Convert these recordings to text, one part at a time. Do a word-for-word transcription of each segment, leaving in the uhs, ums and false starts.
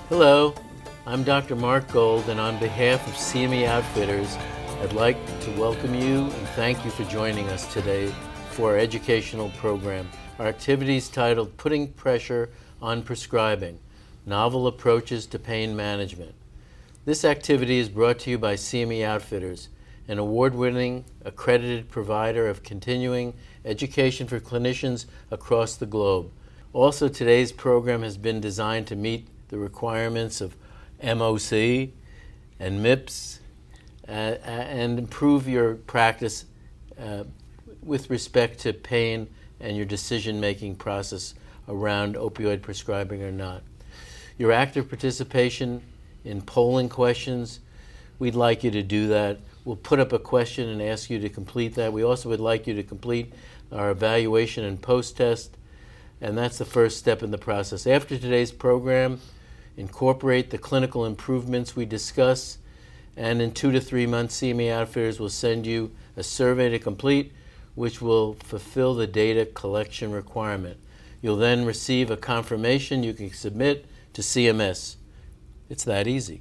Hello, I'm Doctor Mark Gold, and on behalf of C M E Outfitters, I'd like to welcome you and thank you for joining us today for our educational program. Our activity is titled Putting Pressure on Prescribing, Novel Approaches to Pain Management. This activity is brought to you by C M E Outfitters, an award-winning, accredited provider of continuing education for clinicians across the globe. Also, today's program has been designed to meet the requirements of M O C and M I P S uh, and improve your practice uh, with respect to pain and your decision-making process around opioid prescribing or not. Your active participation in polling questions, we'd like you to do that. We'll put up a question and ask you to complete that. We also would like you to complete our evaluation and post-test, and that's the first step in the process. After today's program, incorporate the clinical improvements we discuss, and in two to three months, C M E Outfitters will send you a survey to complete, which will fulfill the data collection requirement. You'll then receive a confirmation you can submit to C M S. It's that easy.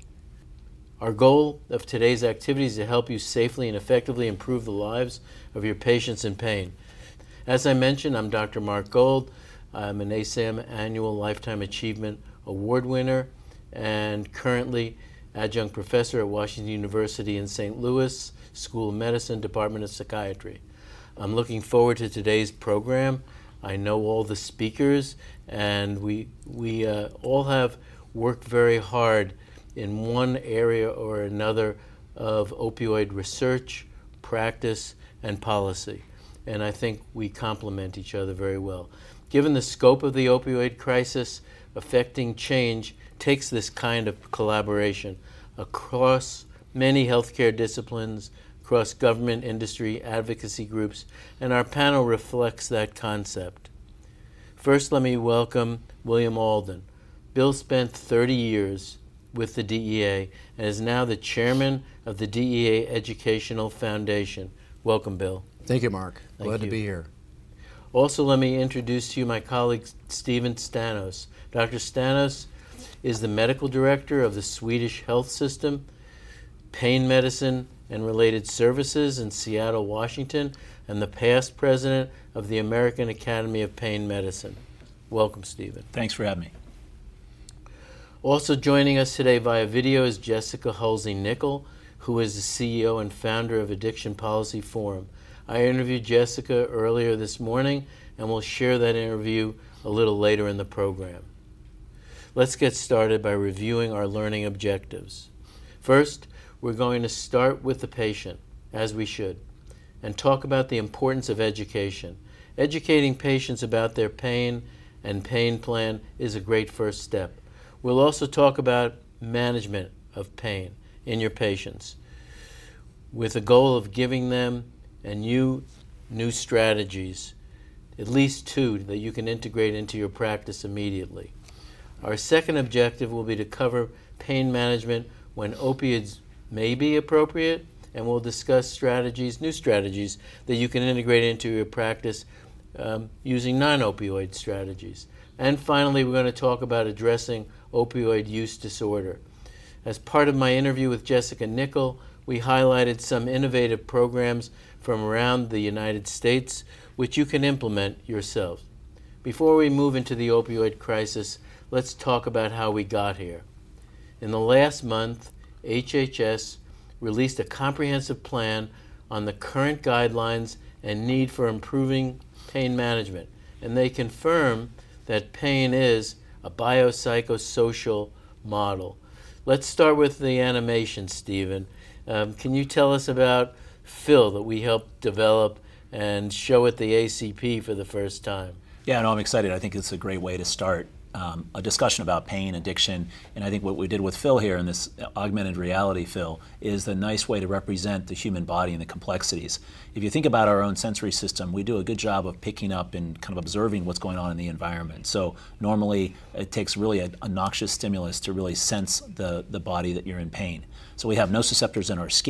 Our goal of today's activity is to help you safely and effectively improve the lives of your patients in pain. As I mentioned, I'm Doctor Mark Gold. I'm an A S A M Annual Lifetime Achievement Award winner and currently adjunct professor at Washington University in Saint Louis School of Medicine, Department of Psychiatry. I'm looking forward to today's program. I know all the speakers, and we, we uh, all have worked very hard in one area or another of opioid research, practice, and policy. And I think we complement each other very well. Given the scope of the opioid crisis, affecting change takes this kind of collaboration across many healthcare disciplines, across government, industry, advocacy groups, and our panel reflects that concept. First, let me welcome William Alden. Bill spent thirty years with the D E A and is now the chairman of the D E A Educational Foundation. Welcome, Bill. Thank you, Mark. Thank Glad you. to be here. Also, let me introduce to you my colleague, Stephen Stanos. Doctor Stanos is the medical director of the Swedish Health System, Pain Medicine and Related Services in Seattle, Washington, and the past president of the American Academy of Pain Medicine. Welcome, Stephen. Thanks for having me. Also joining us today via video is Jessica Hulsey-Nickel, who is the C E O and founder of Addiction Policy Forum. I interviewed Jessica earlier this morning, and we'll share that interview a little later in the program. Let's get started by reviewing our learning objectives. First, we're going to start with the patient, as we should, and talk about the importance of education. Educating patients about their pain and pain plan is a great first step. We'll also talk about management of pain in your patients with the goal of giving them and you new strategies, at least two that you can integrate into your practice immediately. Our second objective will be to cover pain management when opioids may be appropriate, and we'll discuss strategies, new strategies that you can integrate into your practice um, using non-opioid strategies. And finally, we're going to talk about addressing opioid use disorder. As part of my interview with Jessica Nickel, we highlighted some innovative programs from around the United States which you can implement yourself. Before we move into the opioid crisis, let's talk about how we got here. In the last month, H H S released a comprehensive plan on the current guidelines and need for improving pain management, and they confirm that pain is a biopsychosocial model. Let's start with the animation, Stephen. Um, can you tell us about Phil that we helped develop and show at the A C P for the first time? Yeah, no, I'm excited. I think it's a great way to start um, a discussion about pain, addiction, and I think what we did with Phil here in this augmented reality, Phil, is the nice way to represent the human body and the complexities. If you think about our own sensory system, we do a good job of picking up and kind of observing what's going on in the environment. So normally it takes really a, a noxious stimulus to really sense the, the body that you're in pain. So we have nociceptors in our skin,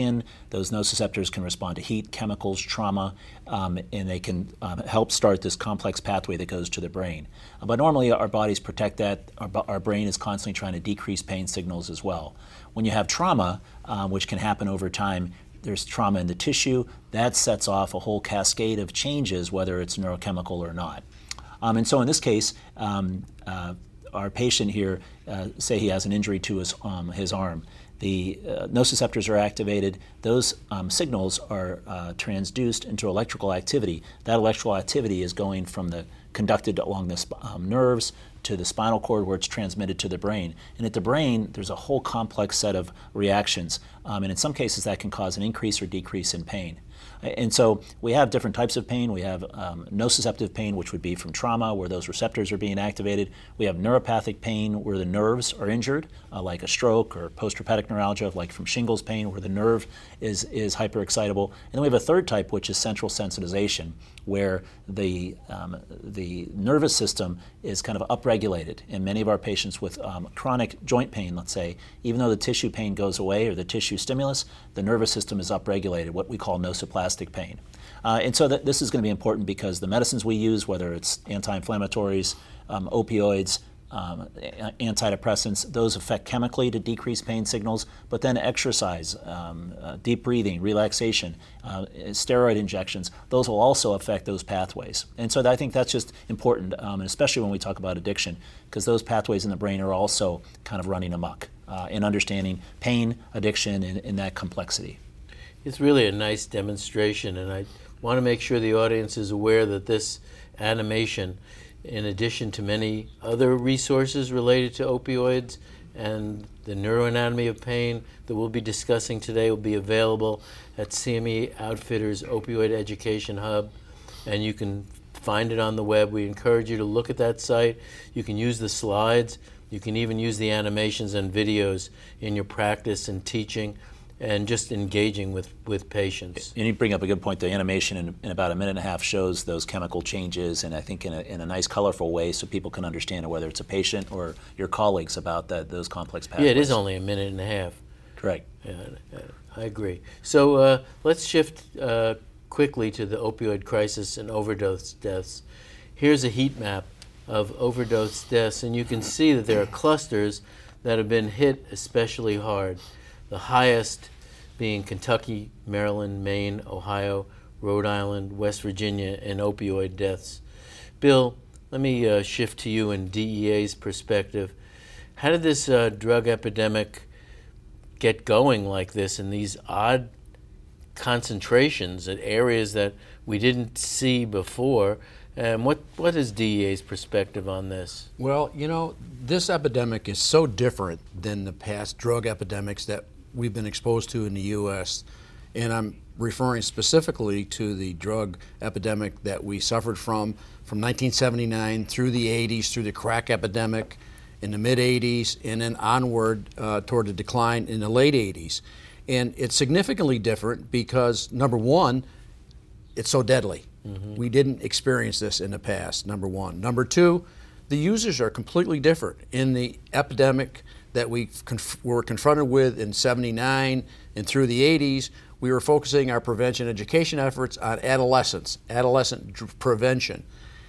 Those nociceptors can respond to heat, chemicals, trauma, um, and they can um, help start this complex pathway that goes to the brain. Uh, but normally our bodies protect that. Our, our brain is constantly trying to decrease pain signals as well. When you have trauma, uh, which can happen over time, there's trauma in the tissue, that sets off a whole cascade of changes, whether it's neurochemical or not. Um, and so in this case, um, uh, our patient here, uh, say he has an injury to his, um, his arm. The uh, nociceptors are activated. Those um, signals are uh, transduced into electrical activity. That electrical activity is going from the conducted along the sp- um, nerves to the spinal cord where it's transmitted to the brain. And at the brain, there's a whole complex set of reactions. Um, and in some cases, that can cause an increase or decrease in pain. And so we have different types of pain. We have um, nociceptive pain, which would be from trauma, where those receptors are being activated. We have neuropathic pain, where the nerves are injured, uh, like a stroke, or post-herpetic neuralgia, like from shingles pain, where the nerve is, is hyperexcitable. And then we have a third type, which is central sensitization, where the, um, the nervous system is kind of upregulated. In many of our patients with um, chronic joint pain, let's say, even though the tissue pain goes away or the tissue stimulus, the nervous system is upregulated, what we call nociplastic pain. Uh, and so that this is going to be important because the medicines we use, whether it's anti-inflammatories, um, opioids, um, antidepressants, those affect chemically to decrease pain signals, but then exercise, um, uh, deep breathing, relaxation, uh, steroid injections, those will also affect those pathways. And so I think that's just important, um, and especially when we talk about addiction, because those pathways in the brain are also kind of running amok uh, in understanding pain, addiction, and, and that complexity. It's really a nice demonstration, and I want to make sure the audience is aware that this animation, in addition to many other resources related to opioids and the neuroanatomy of pain that we'll be discussing today, will be available at C M E Outfitters Opioid Education Hub, and you can find it on the web. We encourage you to look at that site. You can use the slides. You can even use the animations and videos in your practice and teaching and just engaging with, with patients. And you bring up a good point. The animation in, in about a minute and a half shows those chemical changes, and I think in a, in a nice, colorful way so people can understand it, whether it's a patient or your colleagues, about that, those complex pathways. Yeah, it is only a minute and a half. Correct. Yeah, I agree. So uh, let's shift uh, quickly to the opioid crisis and overdose deaths. Here's a heat map of overdose deaths, and you can see that there are clusters that have been hit especially hard. The highest being Kentucky, Maryland, Maine, Ohio, Rhode Island, West Virginia in opioid deaths. Bill, let me uh, shift to you in D E A's perspective. How did this uh, drug epidemic get going like this in these odd concentrations at areas that we didn't see before? And what, what is D E A's perspective on this? Well, you know, this epidemic is so different than the past drug epidemics that we've been exposed to in the U S, and I'm referring specifically to the drug epidemic that we suffered from from nineteen seventy-nine through the eighties, through the crack epidemic in the mid-eighties, and then onward uh, toward the decline in the late eighties. And it's significantly different because, number one, it's so deadly. Mm-hmm. We didn't experience this in the past, number one. Number two, the users are completely different. In the epidemic that we conf- were confronted with in seventy-nine and through the eighties, we were focusing our prevention education efforts on adolescents, adolescent dr- prevention.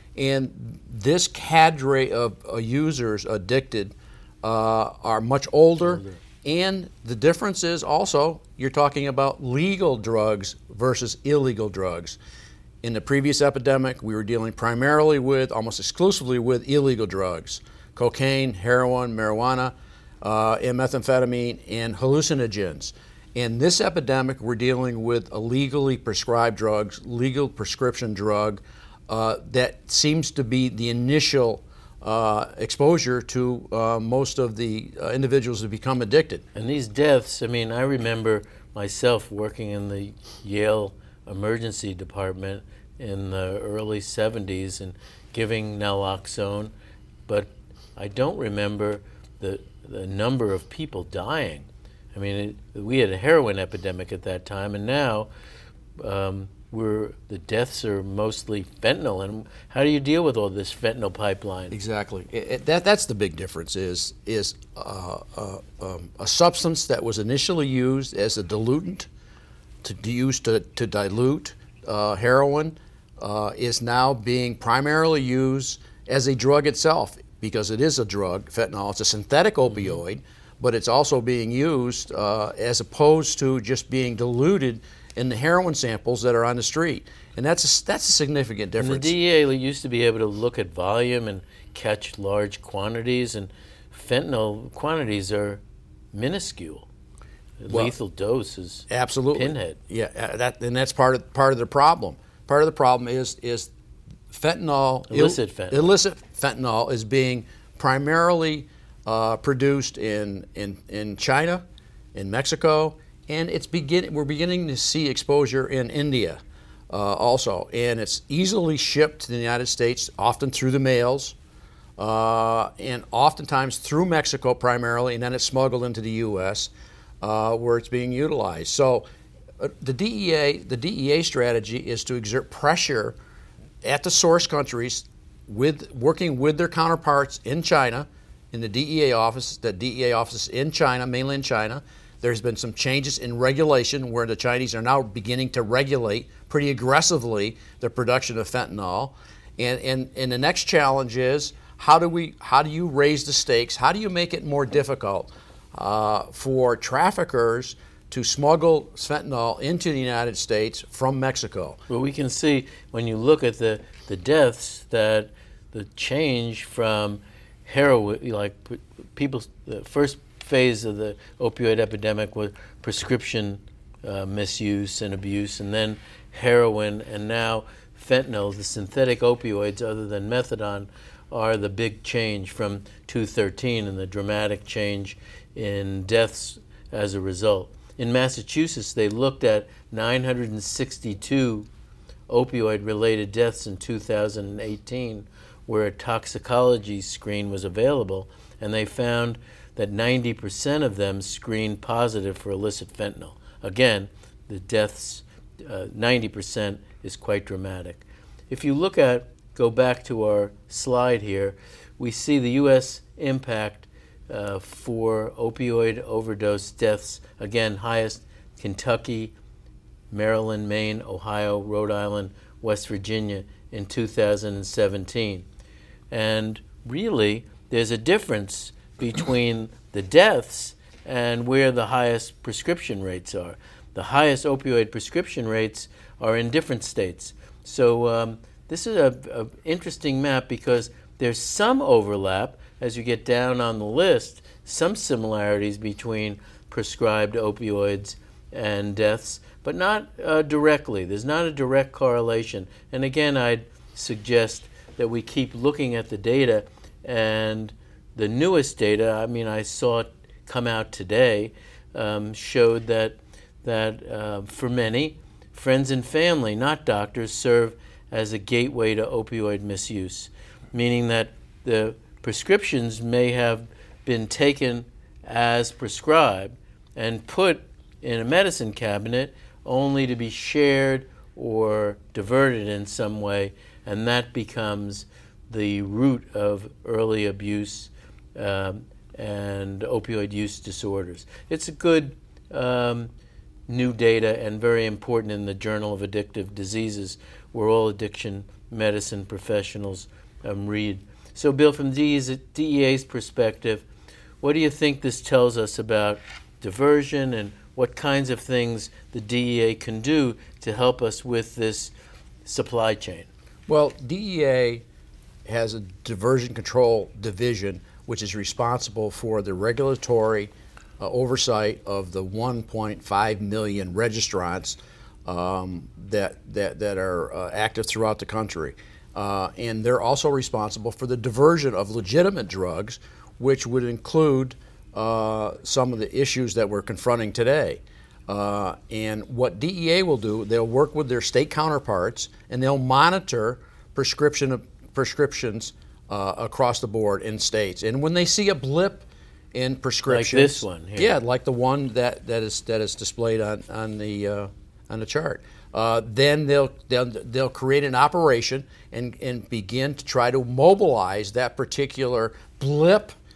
And this cadre of uh, users addicted uh, are much older, older, and the difference is also you're talking about legal drugs versus illegal drugs. In the previous epidemic, we were dealing primarily with, almost exclusively with illegal drugs, cocaine, heroin, marijuana, uh, and methamphetamine, and hallucinogens. In this epidemic, we're dealing with illegally prescribed drugs, legal prescription drug, uh, that seems to be the initial uh, exposure to uh, most of the uh, individuals who become addicted. And these deaths, I mean, I remember myself working in the Yale emergency department in the early seventies and giving naloxone, but I don't remember the the number of people dying. I mean, it, we had a heroin epidemic at that time, and now um, we're the deaths are mostly fentanyl. And how do you deal with all this fentanyl pipeline? Exactly. It, it, that that's the big difference. Is is uh, uh, um, a substance that was initially used as a diluent to, to use to, to dilute uh, heroin uh, is now being primarily used as a drug itself, because it is a drug, fentanyl. It's a synthetic opioid, mm-hmm. but it's also being used uh, as opposed to just being diluted in the heroin samples that are on the street. And that's a, that's a significant difference. And the D E A used to be able to look at volume and catch large quantities, and fentanyl quantities are minuscule. Well, lethal dose is absolutely pinhead. Yeah, that, and that's part of part of the problem. Part of the problem is is fentanyl, illicit fentanyl. Illicit fentanyl is being primarily uh, produced in, in in China, in Mexico, and it's begin. We're beginning to see exposure in India uh, also, and it's easily shipped to the United States, often through the mails, uh, and oftentimes through Mexico primarily, and then it's smuggled into the U S Uh, where it's being utilized. So uh, the D E A, the D E A strategy is to exert pressure at the source countries, with working with their counterparts in China, in the D E A office, the D E A office in China, mainland China. There's been some changes in regulation where the Chinese are now beginning to regulate pretty aggressively the production of fentanyl. And, and, and the next challenge is how do we, how do you raise the stakes? How do you make it more difficult Uh, for traffickers to smuggle fentanyl into the United States from Mexico? Well, we can see when you look at the, the deaths that the change from heroin, like people, the first phase of the opioid epidemic was prescription uh, misuse and abuse, and then heroin, and now fentanyl, the synthetic opioids other than methadone, are the big change from two thirteen and the dramatic change in deaths as a result. In Massachusetts, they looked at nine hundred sixty-two opioid-related deaths in two thousand eighteen, where a toxicology screen was available, and they found that ninety percent of them screened positive for illicit fentanyl. Again, the deaths, uh, ninety percent is quite dramatic. If you look at, go back to our slide here, we see the U S impact Uh, for opioid overdose deaths. Again, highest Kentucky, Maryland, Maine, Ohio, Rhode Island, West Virginia in two thousand seventeen. And really, there's a difference between the deaths and where the highest prescription rates are. The highest opioid prescription rates are in different states. So um, this is an interesting map because there's some overlap as you get down on the list, some similarities between prescribed opioids and deaths, but not uh, directly. There's not a direct correlation. And again, I'd suggest that we keep looking at the data, and the newest data, I mean, I saw it come out today, um, showed that, that uh, for many, friends and family, not doctors, serve as a gateway to opioid misuse, meaning that the prescriptions may have been taken as prescribed and put in a medicine cabinet only to be shared or diverted in some way, and that becomes the root of early abuse um, and opioid use disorders. It's a good um, new data and very important in the Journal of Addictive Diseases, where all addiction medicine professionals um, read. So, Bill, from D E A's perspective, what do you think this tells us about diversion and what kinds of things the D E A can do to help us with this supply chain? Well, D E A has a diversion control division which is responsible for the regulatory uh, oversight of the one point five million registrants um, that, that, that are uh, active throughout the country. Uh, and they're also responsible for the diversion of legitimate drugs, which would include uh, some of the issues that we're confronting today. Uh, and what D E A will do, they'll work with their state counterparts, and they'll monitor prescription prescriptions uh, across the board in states. And when they see a blip in prescriptions, like this one here. Yeah, like the one that, that is that is displayed on on the uh, on the chart. Uh, then they'll, they'll they'll create an operation and, and begin to try to mobilize that particular blip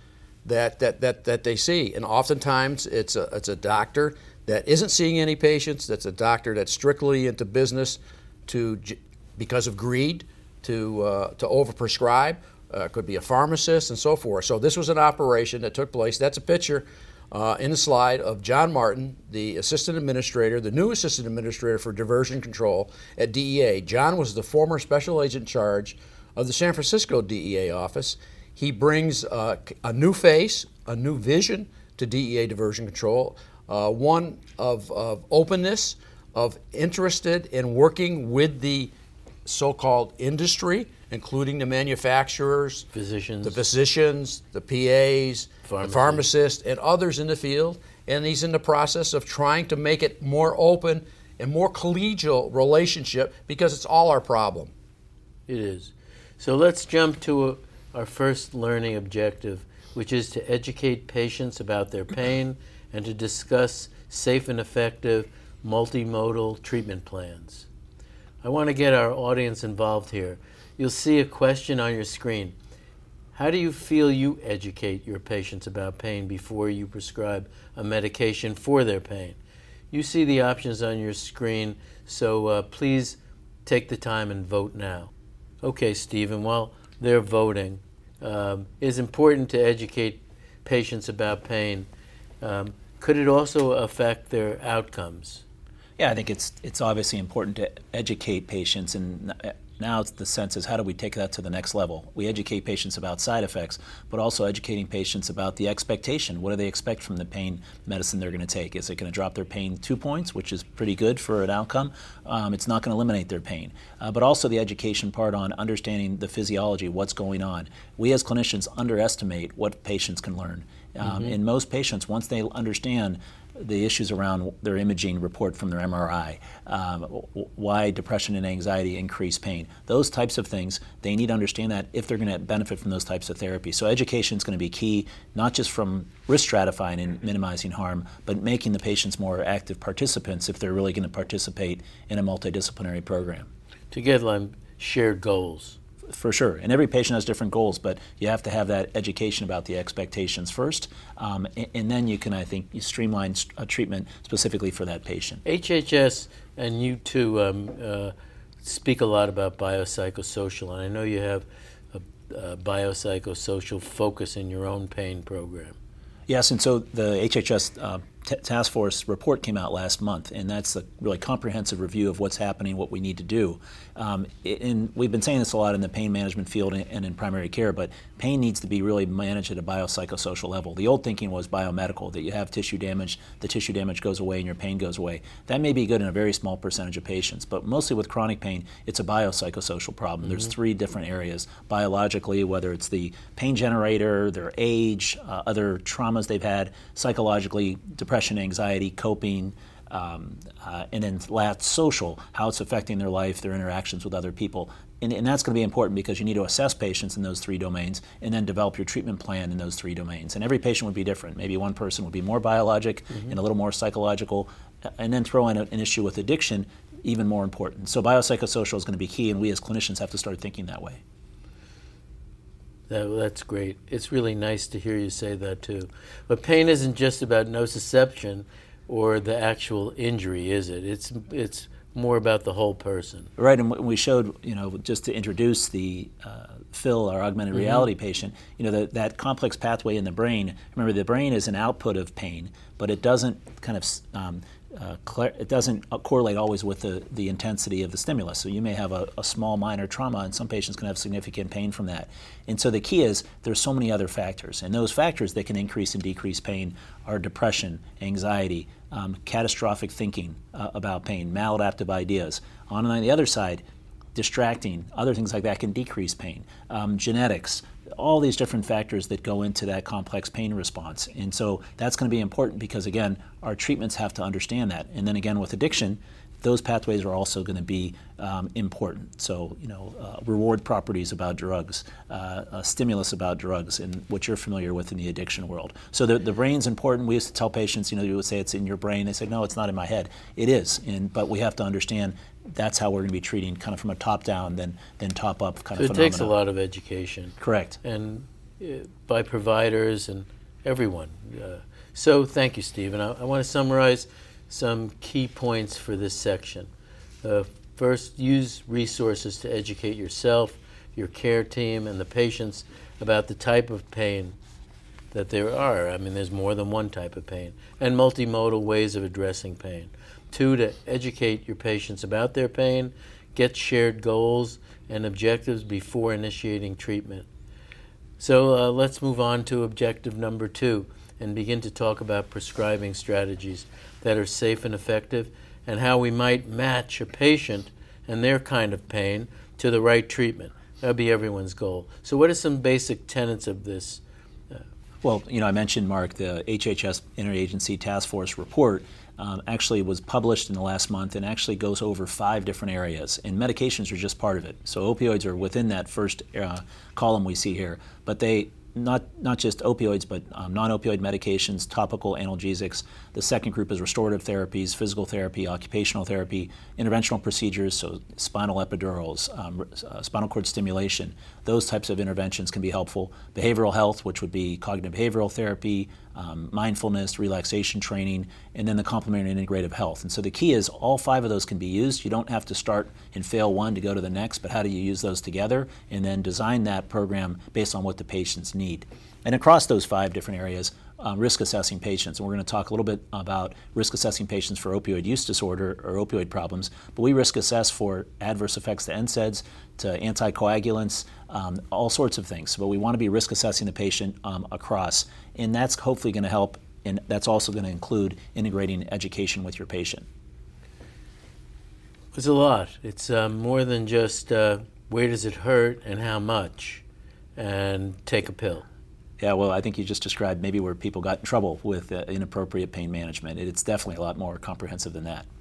that, that, that, that they see. And oftentimes it's a, it's a doctor that isn't seeing any patients, that's a doctor that's strictly into business to, because of greed, to, uh, to overprescribe. Uh, could be a pharmacist and so forth. So this was an operation that took place. That's a picture uh, in the slide of John Martin, the assistant administrator, the new assistant administrator for diversion control at D E A. John was the former special agent in charge of the San Francisco D E A office. He brings uh, a new face, a new vision to D E A diversion control, uh, one of, of openness, of interested in working with the so-called industry, including the manufacturers, physicians, the physicians, the P As, Pharmacy. the pharmacists, and others in the field. And he's in the process of trying to make it more open and more collegial relationship, because it's all our problem. It is. So let's jump to a, our first learning objective, which is to educate patients about their pain and to discuss safe and effective multimodal treatment plans. I want to get our audience involved here. You'll see a question on your screen. How do you feel you educate your patients about pain before you prescribe a medication for their pain? You see the options on your screen, so uh, please take the time and vote now. Okay, Stephen, while they're voting, um, it's important to educate patients about pain. Um, could it also affect their outcomes? Yeah, I think it's it's obviously important to educate patients, and now it's the sense is how do we take that to the next level? We educate patients about side effects, but also educating patients about the expectation. What do they expect from the pain medicine they're going to take? Is it going to drop their pain two points, which is pretty good for an outcome? Um, it's not going to eliminate their pain. Uh, but also the education part on understanding the physiology, what's going on. We as clinicians underestimate what patients can learn. Um, mm-hmm. And most patients, once they understand the issues around their imaging report from their M R I, um, why depression and anxiety increase pain, those types of things, they need to understand that if they're going to benefit from those types of therapies. So education is going to be key, not just from risk stratifying and minimizing harm, but making the patients more active participants if they're really going to participate in a multidisciplinary program. To get like shared goals. For sure, and every patient has different goals, but you have to have that education about the expectations first, um, and, and then you can, I think, you streamline a treatment specifically for that patient. H H S and you too um, uh, speak a lot about biopsychosocial, and I know you have a, a biopsychosocial focus in your own pain program. Yes, and so the H H S uh, t- task force report came out last month, and that's a really comprehensive review of what's happening, what we need to do. Um, and we've been saying this a lot in the pain management field and in primary care, but pain needs to be really managed at a biopsychosocial level. The old thinking was biomedical, that you have tissue damage, the tissue damage goes away and your pain goes away. That may be good in a very small percentage of patients, but mostly with chronic pain, it's a biopsychosocial problem. Mm-hmm. There's three different areas. Biologically, whether it's the pain generator, their age, uh, other traumas they've had, psychologically, depression, anxiety, coping, um, uh, and then last, social, how it's affecting their life, their interactions with other people. And, and that's going to be important because you need to assess patients in those three domains and then develop your treatment plan in those three domains. And every patient would be different. Maybe one person would be more biologic mm-hmm. and a little more psychological, and then throw in a, an issue with addiction, even more important. So biopsychosocial is going to be key, and we as clinicians have to start thinking that way. That, that's great. It's really nice to hear you say that too. But pain isn't just about nociception or the actual injury, is it? It's it's more about the whole person. Right, and we showed, you know, just to introduce the uh, Phil, our augmented mm-hmm. reality patient, you know, that, that complex pathway in the brain. Remember, the brain is an output of pain, but it doesn't kind of um, Uh, it doesn't correlate always with the, the intensity of the stimulus. So you may have a, a small minor trauma, and some patients can have significant pain from that. And so the key is there's so many other factors, and those factors that can increase and decrease pain are depression, anxiety, um, catastrophic thinking uh, about pain, maladaptive ideas. On, on the other side, distracting, other things like that can decrease pain, um, genetics, all these different factors that go into that complex pain response. And so that's going to be important because, again, our treatments have to understand that. And then again, with addiction, those pathways are also going to be um, important. So, you know, uh, reward properties about drugs, uh, a stimulus about drugs, and what you're familiar with in the addiction world. So the, the brain's important. We used to tell patients, you know, you would say it's in your brain. They say, no, it's not in my head. It is, and but we have to understand that's how we're going to be treating, kind of from a top-down, then then top-up kind so of it phenomenon. Takes a lot of education. Correct. And uh, by providers and everyone. Uh, so thank you, Steve. And I, I want to summarize some key points for this section. Uh, first, use resources to educate yourself, your care team, and the patients about the type of pain that there are. I mean, there's more than one type of pain, and multimodal ways of addressing pain. Two, to educate your patients about their pain, get shared goals and objectives before initiating treatment. So uh, let's move on to objective number two and begin to talk about prescribing strategies that are safe and effective, and how we might match a patient and their kind of pain to the right treatment. That would be everyone's goal. So what are some basic tenets of this? Well, you know, I mentioned, Mark, the H H S Interagency Task Force report um, actually was published in the last month and actually goes over five different areas. And medications are just part of it. So opioids are within that first uh, column we see here. But they, not, not just opioids, but um, non-opioid medications, topical analgesics. The second group is restorative therapies, physical therapy, occupational therapy, interventional procedures, so spinal epidurals, um, uh, spinal cord stimulation. Those types of interventions can be helpful. Behavioral health, which would be cognitive behavioral therapy, um, mindfulness, relaxation training, and then the complementary and integrative health. And so the key is all five of those can be used. You don't have to start and fail one to go to the next, but how do you use those together and then design that program based on what the patients need. And across those five different areas, um, risk assessing patients. And we're going to talk a little bit about risk assessing patients for opioid use disorder or opioid problems, but we risk assess for adverse effects to N SAIDs, to anticoagulants, um, all sorts of things. But we want to be risk assessing the patient um, across, and that's hopefully going to help, and that's also going to include integrating education with your patient. It's a lot. It's uh, more than just uh, where does it hurt and how much, and take a pill. Yeah, well, I think you just described maybe where people got in trouble with uh, inappropriate pain management. It's definitely a lot more comprehensive than that.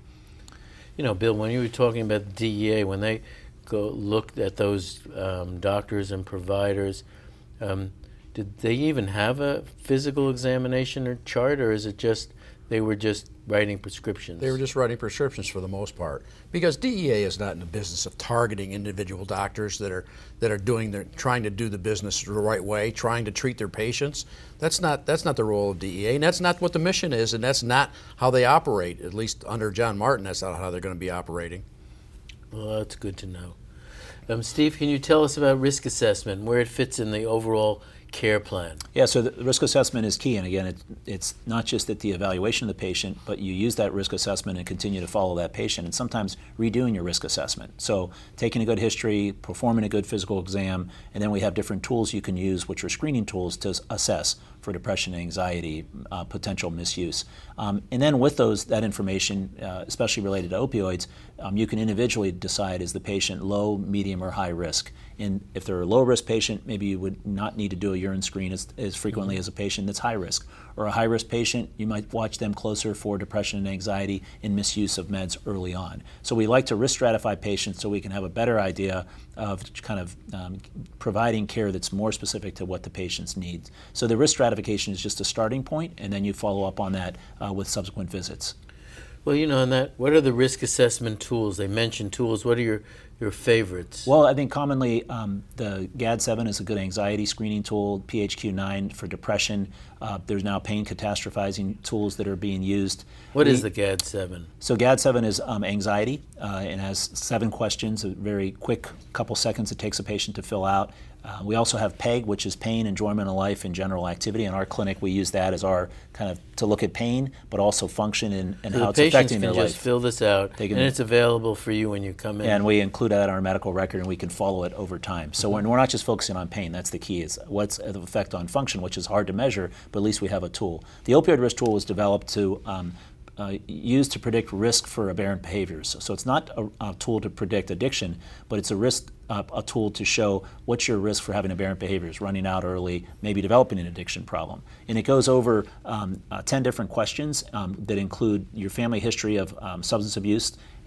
You know, Bill, when you were talking about the D E A, when they go looked at those um, doctors and providers, um, did they even have a physical examination or chart, or is it just they were just writing prescriptions? They were just writing prescriptions for the most part, because D E A is not in the business of targeting individual doctors that are that are doing their trying to do the business the right way, trying to treat their patients. That's not that's not the role of D E A, and that's not what the mission is, and that's not how they operate. At least under John Martin, that's not how they're going to be operating. Well, that's good to know. Um, Steve, can you tell us about risk assessment and where it fits in the overall care plan? Yeah, so the risk assessment is key, and again, it, it's not just at the evaluation of the patient, but you use that risk assessment and continue to follow that patient, and sometimes redoing your risk assessment. So taking a good history, performing a good physical exam, and then we have different tools you can use, which are screening tools to assess for depression, anxiety, uh, potential misuse. Um, and then with those, that information, uh, especially related to opioids, um, you can individually decide, is the patient low, medium, or high risk. And if they're a low-risk patient, maybe you would not need to do a urine screen as, as frequently as a patient that's high risk. Or a high-risk patient, you might watch them closer for depression and anxiety and misuse of meds early on. So we like to risk stratify patients so we can have a better idea of kind of um, providing care that's more specific to what the patient's needs. So the risk stratification is just a starting point, and then you follow up on that uh, with subsequent visits. Well, you know, on that, what are the risk assessment tools? They mentioned tools. What are your, your favorites? Well, I think commonly um, the G A D seven is a good anxiety screening tool, P H Q nine for depression. Uh, there's now pain catastrophizing tools that are being used. What we, is the G A D seven? So G A D seven is um, anxiety, uh, and has seven questions, a very quick couple seconds it takes a patient to fill out. Uh, we also have PEG, which is pain, enjoyment of life, and general activity. In our clinic, we use that as our kind of to look at pain, but also function and, and so how the it's affecting can their just life. Fill this out, They can- and it's available for you when you come in. And we include that in our medical record, and we can follow it over time. So when we're not just focusing on pain, that's the key, is what's the effect on function, which is hard to measure, but at least we have a tool. The opioid risk tool was developed to um, uh, use to predict risk for aberrant behaviors. So, so it's not a, a tool to predict addiction, but it's a risk uh, a tool to show what's your risk for having aberrant behaviors, running out early, maybe developing an addiction problem. And it goes over um, uh, ten different questions um, that include your family history of um, substance abuse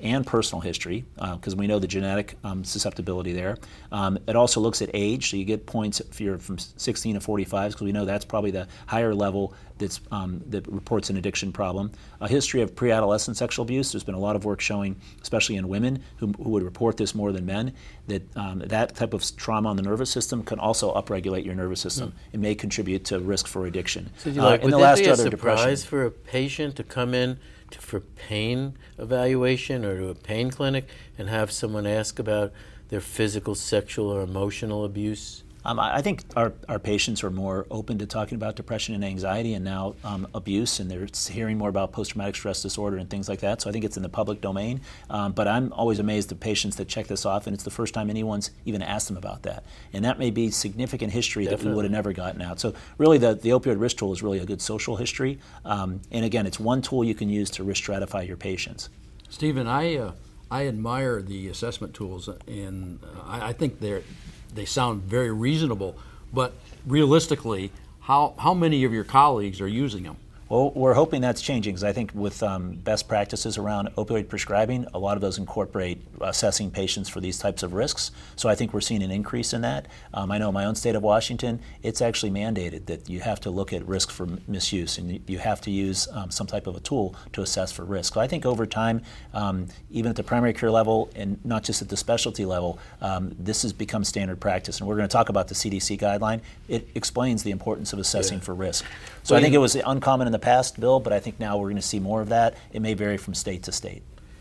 and personal history, because uh, we know the genetic um, susceptibility there. Um, it also looks at age, so you get points if you're from sixteen to forty-five, because we know that's probably the higher level that's, um, that reports an addiction problem. A history of pre-adolescent sexual abuse. There's been a lot of work showing, especially in women who, who would report this more than men, that um, that type of trauma on the nervous system can also upregulate your nervous system. Mm. It may contribute to risk for addiction. So do you like, uh, would the last be a surprise depression. for a patient to come in to, for pain evaluation or to a pain clinic and have someone ask about their physical, sexual, or emotional abuse? Um, I think our, our patients are more open to talking about depression and anxiety and now um, abuse, and they're hearing more about post-traumatic stress disorder and things like that. So I think it's in the public domain. Um, but I'm always amazed at patients that check this off, and it's the first time anyone's even asked them about that. And that may be significant history Definitely. that we would have never gotten out. So really the, the opioid risk tool is really a good social history. Um, and again, it's one tool you can use to risk stratify your patients. Stephen, I, uh, I admire the assessment tools, and uh, I, I think they're They sound very reasonable, but realistically, how, how many of your colleagues are using them? Well, we're hoping that's changing, because I think with um, best practices around opioid prescribing, a lot of those incorporate assessing patients for these types of risks. So I think we're seeing an increase in that. Um, I know in my own state of Washington, it's actually mandated that you have to look at risk for misuse, and you have to use um, some type of a tool to assess for risk. So I think over time, um, even at the primary care level and not just at the specialty level, um, this has become standard practice. And we're going to talk about the C D C guideline. It explains the importance of assessing yeah. for risk. So well, I think it was uncommon in the past, Bill, but I think now we're going to see more of that. It may vary from state to state.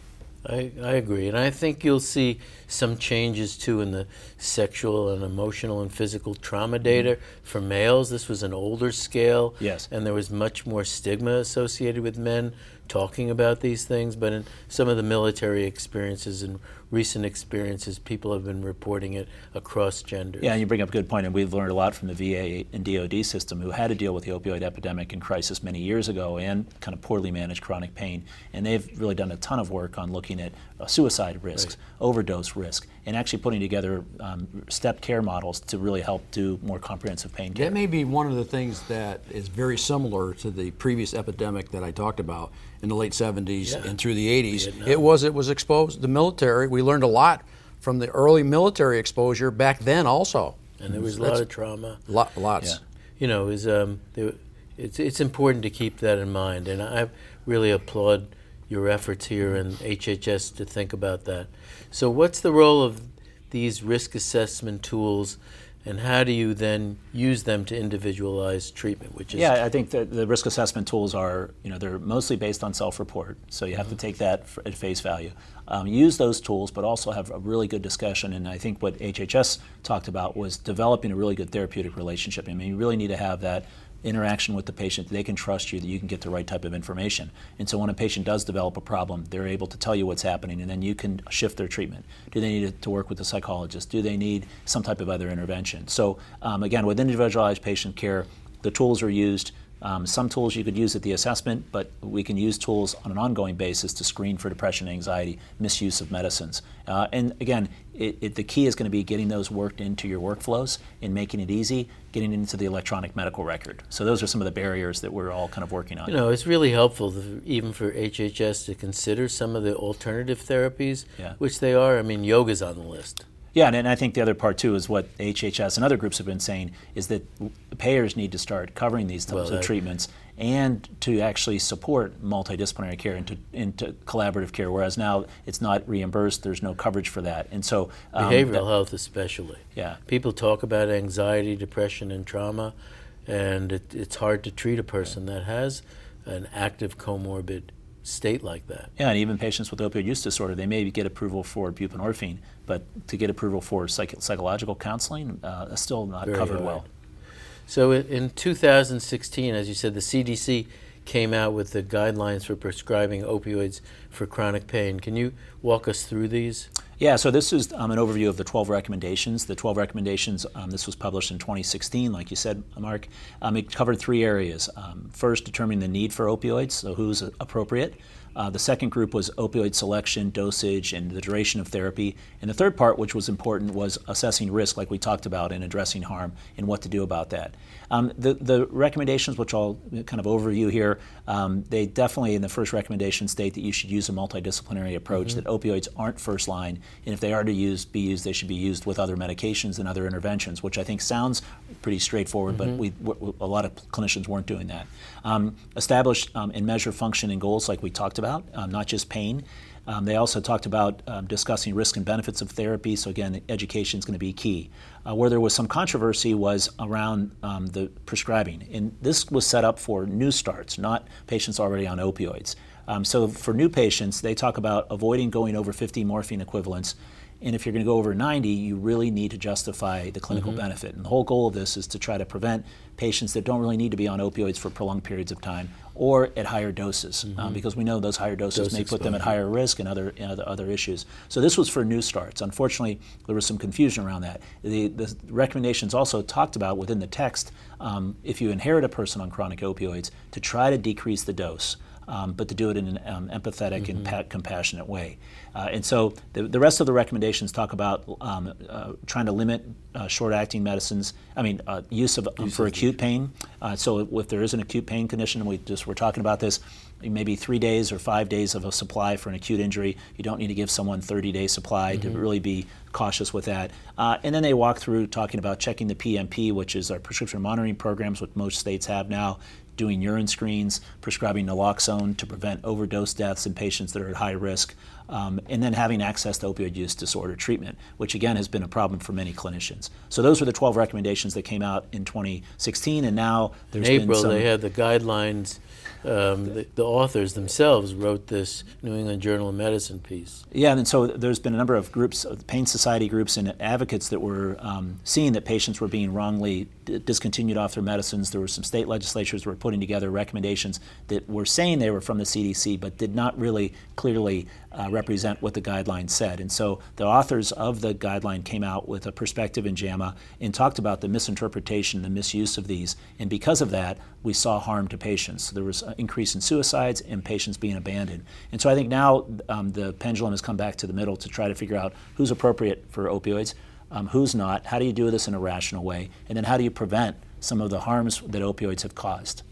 I, I agree, and I think you'll see some changes too in the sexual and emotional and physical trauma data mm-hmm. for males. This was an older scale, yes, and there was much more stigma associated with men talking about these things, but in some of the military experiences and recent experiences, people have been reporting it across genders. Yeah, and you bring up a good point, and we've learned a lot from the V A and D O D system, who had to deal with the opioid epidemic and crisis many years ago and kind of poorly managed chronic pain. And they've really done a ton of work on looking at uh, suicide risks, right. overdose risk, and actually putting together um, step care models to really help do more comprehensive pain care. That may be one of the things that is very similar to the previous epidemic that I talked about in the late seventies yeah. and through the eighties. Vietnam. It was it was exposed the military. We learned a lot from the early military exposure back then also. And there was a lot of trauma. Lot, lots. Yeah. You know, it was, um, there, it's, it's important to keep that in mind. And I really applaud your efforts here in H H S to think about that. So what's the role of these risk assessment tools, and how do you then use them to individualize treatment? Which is yeah, I think that the risk assessment tools are, you know, they're mostly based on self-report, so you have mm-hmm. to take that for, at face value. Um, use those tools, but also have a really good discussion. And I think what H H S talked about was developing a really good therapeutic relationship. I mean, you really need to have that interaction with the patient. They can trust you that you can get the right type of information. And so when a patient does develop a problem, they're able to tell you what's happening, and then you can shift their treatment. Do they need to work with a psychologist? Do they need some type of other intervention? So um, again, with individualized patient care, the tools are used. Um, some tools you could use at the assessment, but we can use tools on an ongoing basis to screen for depression, anxiety, misuse of medicines. Uh, and again, it, it, the key is going to be getting those worked into your workflows and making it easy, getting into the electronic medical record. So those are some of the barriers that we're all kind of working on. You know, it's really helpful to, even for H H S to consider some of the alternative therapies, yeah. which they are. I mean, yoga's on the list. Yeah, and, and I think the other part too is what H H S and other groups have been saying is that payers need to start covering these types well, of treatments and to actually support multidisciplinary care into, into collaborative care, whereas now it's not reimbursed, there's no coverage for that. And so um, behavioral that, health especially. Yeah. People talk about anxiety, depression, and trauma, and it, it's hard to treat a person that has an active comorbid state like that. Yeah, and even patients with opioid use disorder, they may get approval for buprenorphine, but to get approval for psych- psychological counseling uh, is still not Very covered hard. well. So in two thousand sixteen, as you said, the C D C came out with the guidelines for prescribing opioids for chronic pain. Can you walk us through these? Yeah, so this is um, an overview of the twelve recommendations. The twelve recommendations, um, this was published in twenty sixteen, like you said, Mark. Um, it covered three areas. Um, first, determining the need for opioids, so who's appropriate. Uh, the second group was opioid selection, dosage, and the duration of therapy. And the third part, which was important, was assessing risk, like we talked about, and addressing harm and what to do about that. Um, the, the recommendations, which I'll kind of overview here, um, they definitely in the first recommendation state that you should use a multidisciplinary approach, mm-hmm. that opioids aren't first line, and if they are to use, be used, they should be used with other medications and other interventions, which I think sounds pretty straightforward, mm-hmm. but we, w- a lot of clinicians weren't doing that. Um, establish um, and measure function and goals like we talked about, um, not just pain. Um, they also talked about um, discussing risk and benefits of therapy, so again, education is going to be key. Uh, where there was some controversy was around um, the prescribing, and this was set up for new starts, not patients already on opioids. Um, so for new patients, they talk about avoiding going over fifty morphine equivalents, and if you're going to go over ninety, you really need to justify the clinical mm-hmm. benefit. And the whole goal of this is to try to prevent patients that don't really need to be on opioids for prolonged periods of time or at higher doses, mm-hmm. um, because we know those higher doses Dose may put them at higher risk and other, and other other issues. So this was for new starts. Unfortunately, there was some confusion around that. The, the recommendations also talked about within the text, um, if you inherit a person on chronic opioids, to try to decrease the dose. Um, but to do it in an um, empathetic mm-hmm. and pa- compassionate way. Uh, and so the, the rest of the recommendations talk about um, uh, trying to limit uh, short-acting medicines, I mean, uh, use of um, for acute pain. Uh, so if there is an acute pain condition, and we just were talking about this, maybe three days or five days of a supply for an acute injury. You don't need to give someone thirty-day supply mm-hmm. to really be cautious with that. Uh, and then they walk through talking about checking the P M P, which is our prescription monitoring programs, which most states have now, doing urine screens, prescribing naloxone to prevent overdose deaths in patients that are at high risk, um, and then having access to opioid use disorder treatment, which again has been a problem for many clinicians. So those were the twelve recommendations that came out in twenty sixteen, and now there's in been April some... they had the guidelines. Um, the, the authors themselves wrote this New England Journal of Medicine piece. Yeah, and so there's been a number of groups, pain society groups and advocates that were um, seeing that patients were being wrongly d- discontinued off their medicines. There were some state legislatures that were putting together recommendations that were saying they were from the C D C, but did not really clearly uh, represent what the guidelines said. And so the authors of the guideline came out with a perspective in JAMA and talked about the misinterpretation, the misuse of these, and because of that, we saw harm to patients. There was an increase in suicides and patients being abandoned. And so I think now um, the pendulum has come back to the middle to try to figure out who's appropriate for opioids, um, who's not, how do you do this in a rational way, and then how do you prevent some of the harms that opioids have caused.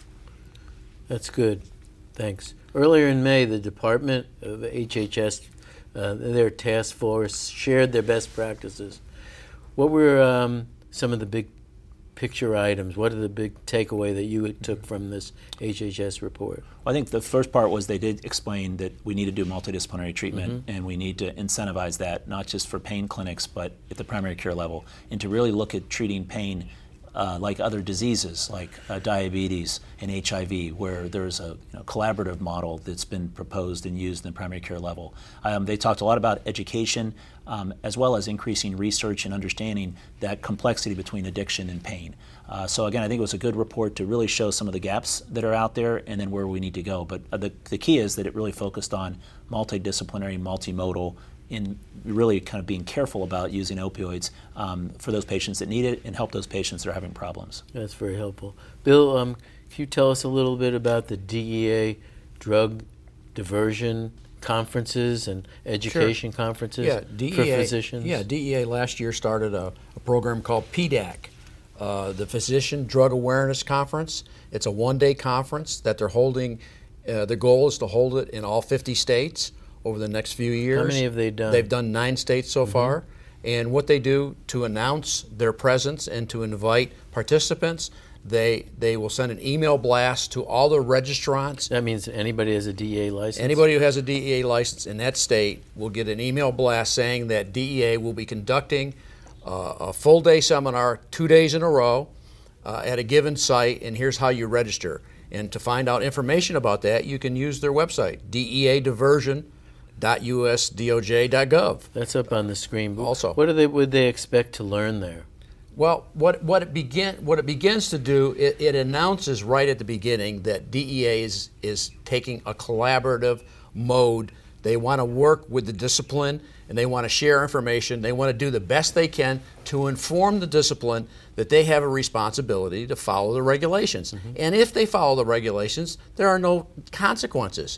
That's good. Thanks. Earlier in May, the Department of H H S, uh, their task force, shared their best practices. What were um, some of the big picture items? What are the big takeaway that you took from this H H S report? Well, I think the first part was they did explain that we need to do multidisciplinary treatment, mm-hmm. and we need to incentivize that, not just for pain clinics, but at the primary care level, and to really look at treating pain Uh, like other diseases, like uh, diabetes and H I V, where there's a you know, collaborative model that's been proposed and used in the primary care level. Um, they talked a lot about education, um, as well as increasing research and understanding that complexity between addiction and pain. Uh, so again, I think it was a good report to really show some of the gaps that are out there and then where we need to go. But uh, the, the key is that it really focused on multidisciplinary, multimodal, in really kind of being careful about using opioids um, for those patients that need it and help those patients that are having problems. That's very helpful. Bill, um, can you tell us a little bit about the D E A drug diversion conferences and education sure. conferences yeah, D E A, for physicians? Yeah, D E A last year started a, a program called P D A C, uh, the Physician Drug Awareness Conference. It's a one-day conference that they're holding. Uh, the goal is to hold it in all fifty states over the next few years. How many have they done? They've done nine states so mm-hmm. far. And what they do to announce their presence and to invite participants, they they will send an email blast to all the registrants. That means anybody has a D E A license? Anybody who has a D E A license in that state will get an email blast saying that D E A will be conducting uh, a full-day seminar two days in a row uh, at a given site, and here's how you register. And to find out information about that, you can use their website, D E A diversion dot U S D O J dot gov. That's up on the screen. Also, what do they would they expect to learn there? Well, what what it begin what it begins to do, it, it announces right at the beginning that D E A is is taking a collaborative mode. They want to work with the discipline and they want to share information. They want to do the best they can to inform the discipline that they have a responsibility to follow the regulations. Mm-hmm. And if they follow the regulations, there are no consequences.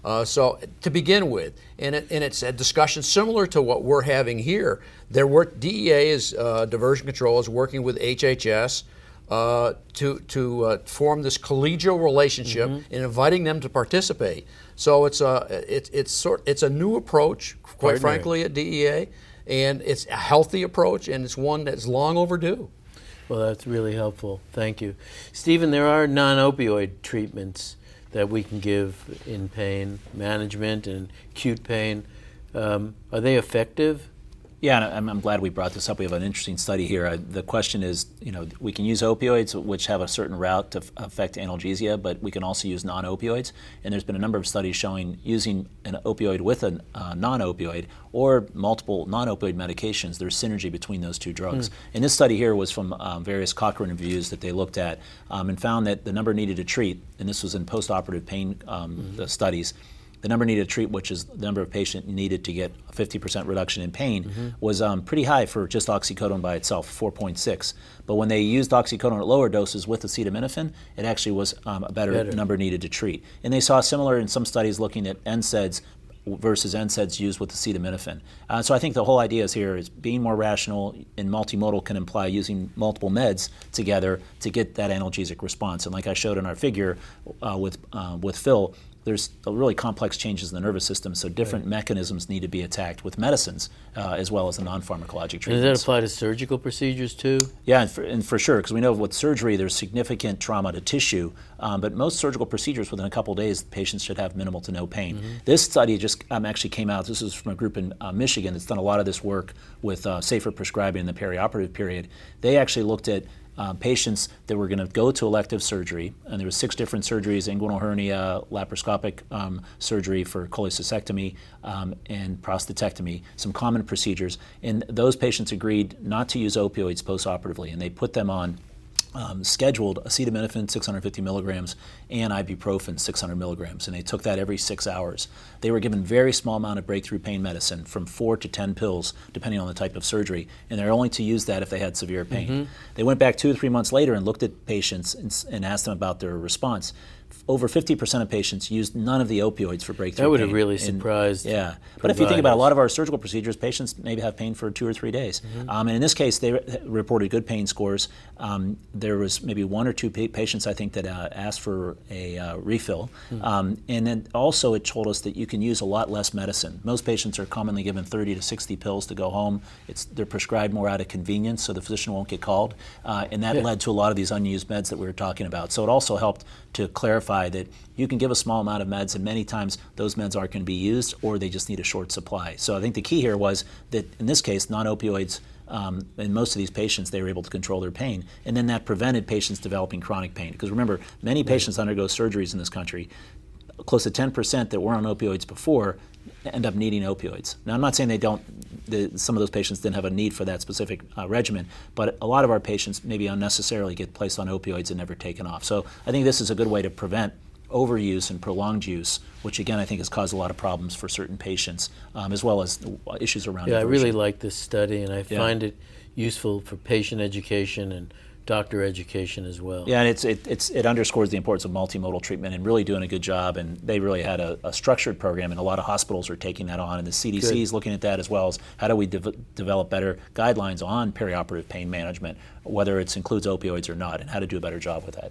Uh, so to begin with, and, it, and it's a discussion similar to what we're having here. There were D E A is uh, diversion control is working with H H S uh, to to uh, form this collegial relationship mm-hmm. and inviting them to participate. So it's a it, it's sort it's a new approach, quite Partnering. frankly, at D E A, and it's a healthy approach, and it's one that's long overdue. Well, that's really helpful. Thank you, Stephen. There are non-opioid treatments that we can give in pain management and acute pain. Um, are they effective? Yeah, and I'm, I'm glad we brought this up. We have an interesting study here. Uh, the question is, you know, we can use opioids, which have a certain route to f- affect analgesia, but we can also use non-opioids. And there's been a number of studies showing using an opioid with a uh, non-opioid or multiple non-opioid medications, there's synergy between those two drugs. Mm. And this study here was from um, various Cochrane reviews that they looked at um, and found that the number needed to treat, and this was in post-operative pain um, mm-hmm. studies, the number needed to treat, which is the number of patients needed to get a fifty percent reduction in pain, mm-hmm. was um, pretty high for just oxycodone by itself, four point six. But when they used oxycodone at lower doses with acetaminophen, it actually was um, a better, better number needed to treat. And they saw similar in some studies looking at N SAIDs versus N SAIDs used with acetaminophen. Uh, so I think the whole idea is here is being more rational, and multimodal can imply using multiple meds together to get that analgesic response. And like I showed in our figure uh, with uh, with Phil, there's really complex changes in the nervous system, so different right. mechanisms need to be attacked with medicines uh, as well as the non-pharmacologic treatments. And does that apply to surgical procedures too? Yeah, and for, and for sure, because we know with surgery there's significant trauma to tissue, um, but most surgical procedures within a couple of days, patients should have minimal to no pain. Mm-hmm. This study just um, actually came out, this is from a group in uh, Michigan that's done a lot of this work with uh, safer prescribing in the perioperative period. They actually looked at Uh, patients that were going to go to elective surgery, and there were six different surgeries: inguinal hernia, laparoscopic um, surgery for cholecystectomy, um, and prostatectomy, some common procedures. And those patients agreed not to use opioids postoperatively, and they put them on Um, scheduled acetaminophen six hundred fifty milligrams and ibuprofen six hundred milligrams, and they took that every six hours. They were given very small amount of breakthrough pain medicine, from four to ten pills, depending on the type of surgery, and they're only to use that if they had severe pain. Mm-hmm. They went back two or three months later and looked at patients and, and asked them about their response. Over fifty percent of patients used none of the opioids for breakthrough pain. That would pain. have really and, surprised Yeah, providers. But if you think about a lot of our surgical procedures, patients maybe have pain for two or three days. Mm-hmm. Um, and in this case, they re- reported good pain scores. Um, there was maybe one or two pa- patients, I think, that uh, asked for a uh, refill. Mm-hmm. Um, and then also it told us that you can use a lot less medicine. Most patients are commonly given thirty to sixty pills to go home. It's They're prescribed more out of convenience, so the physician won't get called. Uh, and that yeah. led to a lot of these unused meds that we were talking about. So it also helped to clarify that you can give a small amount of meds, and many times those meds aren't going to be used, or they just need a short supply. So I think the key here was that in this case, non-opioids, um, in most of these patients, they were able to control their pain, and then that prevented patients developing chronic pain. Because remember, many patients undergo surgeries in this country. Close to ten percent that were on opioids before end up needing opioids. Now, I'm not saying they don't, the, some of those patients didn't have a need for that specific uh, regimen, but a lot of our patients maybe unnecessarily get placed on opioids and never taken off. So I think this is a good way to prevent overuse and prolonged use, which again I think has caused a lot of problems for certain patients, um, as well as issues around Yeah, diversion. I really like this study, and I Yeah. find it useful for patient education and doctor education as well. Yeah, and it's, it, it's, it underscores the importance of multimodal treatment and really doing a good job, and they really had a, a structured program, and a lot of hospitals are taking that on, and the C D C Good. is looking at that, as well as how do we de- develop better guidelines on perioperative pain management, whether it includes opioids or not, and how to do a better job with that.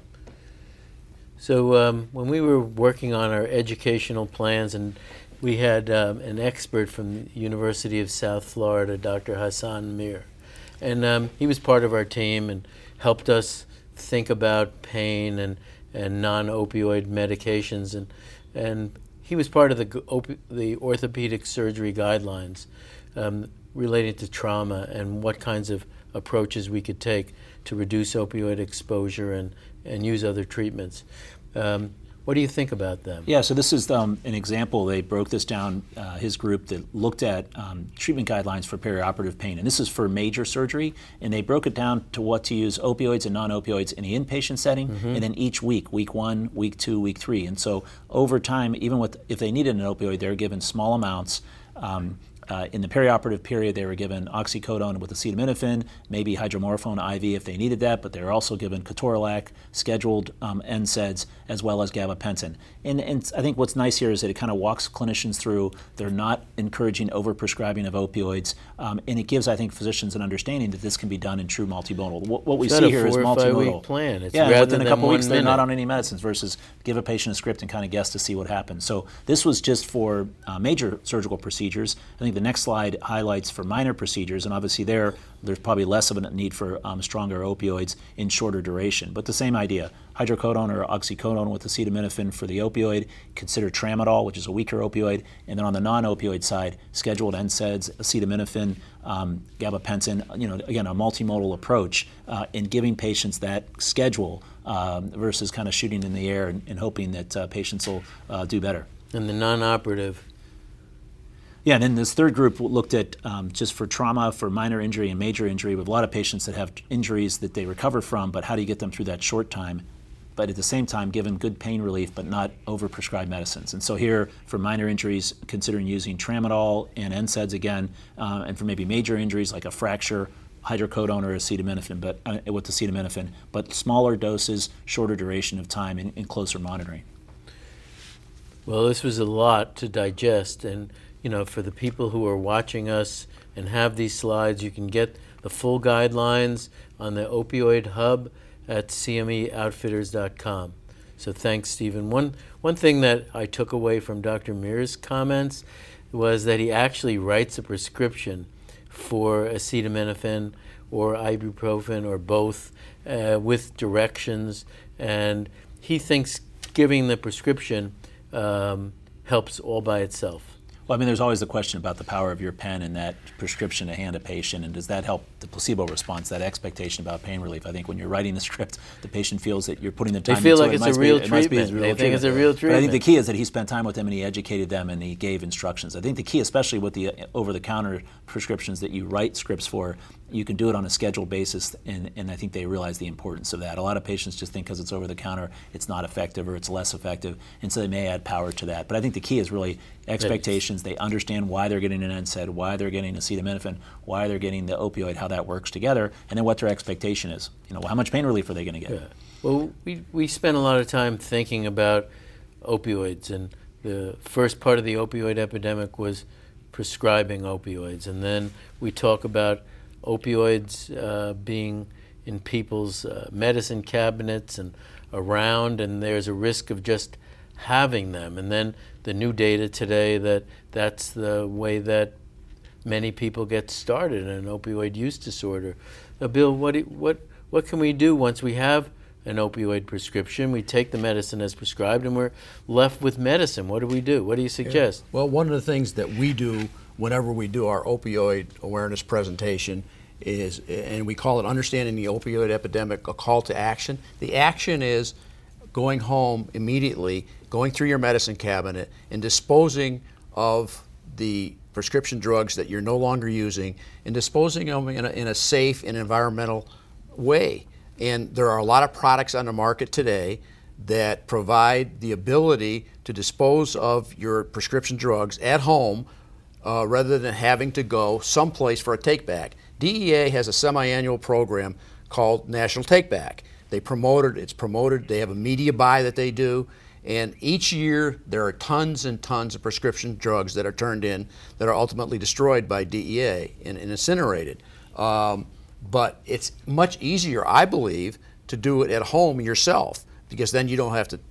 So um, when we were working on our educational plans, and we had um, an expert from the University of South Florida, Doctor Hassan Mir, and um, he was part of our team and helped us think about pain and, and non-opioid medications, and and he was part of the op- the orthopedic surgery guidelines um, related to trauma and what kinds of approaches we could take to reduce opioid exposure and, and use other treatments. Um, What do you think about them? Yeah, so this is um, an example. They broke this down, uh, his group that looked at um, treatment guidelines for perioperative pain. And this is for major surgery. And they broke it down to what to use opioids and non-opioids in the inpatient setting, mm-hmm. and then each week, week one, week two, week three. And so over time, even with if they needed an opioid, they're given small amounts. Um, uh, in the perioperative period, they were given oxycodone with acetaminophen, maybe hydromorphone I V if they needed that, but they were also given ketorolac, scheduled um, N SAIDs, as well as gabapentin. And, and I think what's nice here is that it kind of walks clinicians through. They're not encouraging overprescribing of opioids, um, and it gives, I think, physicians an understanding that this can be done in true multimodal. What, what we It's see not a here is four or multimodal. five week plan. It's yeah, rather within a than couple one weeks they're not minute. on any medicines versus give a patient a script and kind of guess to see what happens. So this was just for uh, major surgical procedures. I think the next slide highlights for minor procedures, and obviously there, there's probably less of a need for um, stronger opioids in shorter duration. But the same idea, hydrocodone or oxycodone with acetaminophen for the opioid, consider tramadol, which is a weaker opioid, and then on the non-opioid side, scheduled N SAIDs, acetaminophen, um, gabapentin, you know, again, a multimodal approach uh, in giving patients that schedule um, versus kind of shooting in the air and, and hoping that uh, patients will uh, do better. And the non-operative. Yeah, and then this third group looked at um, just for trauma, for minor injury and major injury, with a lot of patients that have injuries that they recover from, but how do you get them through that short time? But at the same time, give them good pain relief, but not over-prescribed medicines. And so here, for minor injuries, considering using tramadol and N SAIDs again, uh, and for maybe major injuries like a fracture, hydrocodone or acetaminophen, but uh, with acetaminophen, but smaller doses, shorter duration of time, and, and closer monitoring. Well, this was a lot to digest, and you know, for the people who are watching us and have these slides, you can get the full guidelines on the Opioid Hub at C M E outfitters dot com. So thanks, Stephen. One one thing that I took away from Doctor Mears' comments was that he actually writes a prescription for acetaminophen or ibuprofen or both uh, with directions, and he thinks giving the prescription um, helps all by itself. Well, I mean, there's always the question about the power of your pen and that prescription to hand a patient, and does that help the placebo response, that expectation about pain relief? I think when you're writing the script, the patient feels that you're putting the time They feel into like it. it's It a must real be- it must be treatment. a real They think treatment. it's a real But I think the treatment. key is that he spent time with them and he educated them and he gave instructions. I think the key, especially with the uh, over-the-counter prescriptions that you write scripts for, you can do it on a scheduled basis, and, and I think they realize the importance of that. A lot of patients just think because it's over-the-counter, it's not effective or it's less effective, and so they may add power to that. But I think the key is really expectations. They understand why they're getting an N SAID, why they're getting acetaminophen, why they're getting the opioid, how that works together, and then what their expectation is. You know, how much pain relief are they going to get? Yeah. Well, we, we spent a lot of time thinking about opioids, and the first part of the opioid epidemic was prescribing opioids, and then we talk about opioids uh, being in people's uh, medicine cabinets and around, and there's a risk of just having them. And then the new data today that that's the way that many people get started in an opioid use disorder. Uh, Bill, what, do, what, what can we do once we have an opioid prescription? We take the medicine as prescribed and we're left with medicine. What do we do? What do you suggest? Well, one of the things that we do whenever we do our opioid awareness presentation is, and we call it Understanding the Opioid Epidemic, a call to action. The action is going home immediately, going through your medicine cabinet and disposing of the prescription drugs that you're no longer using and disposing of them in a, in a safe and environmental way. And there are a lot of products on the market today that provide the ability to dispose of your prescription drugs at home uh, rather than having to go someplace for a take-back. D E A has a semi-annual program called National Take-Back. They promote it, it's promoted, they have a media buy that they do, and each year there are tons and tons of prescription drugs that are turned in that are ultimately destroyed by D E A and, and incinerated. Um, but it's much easier, I believe, to do it at home yourself, because then you don't have to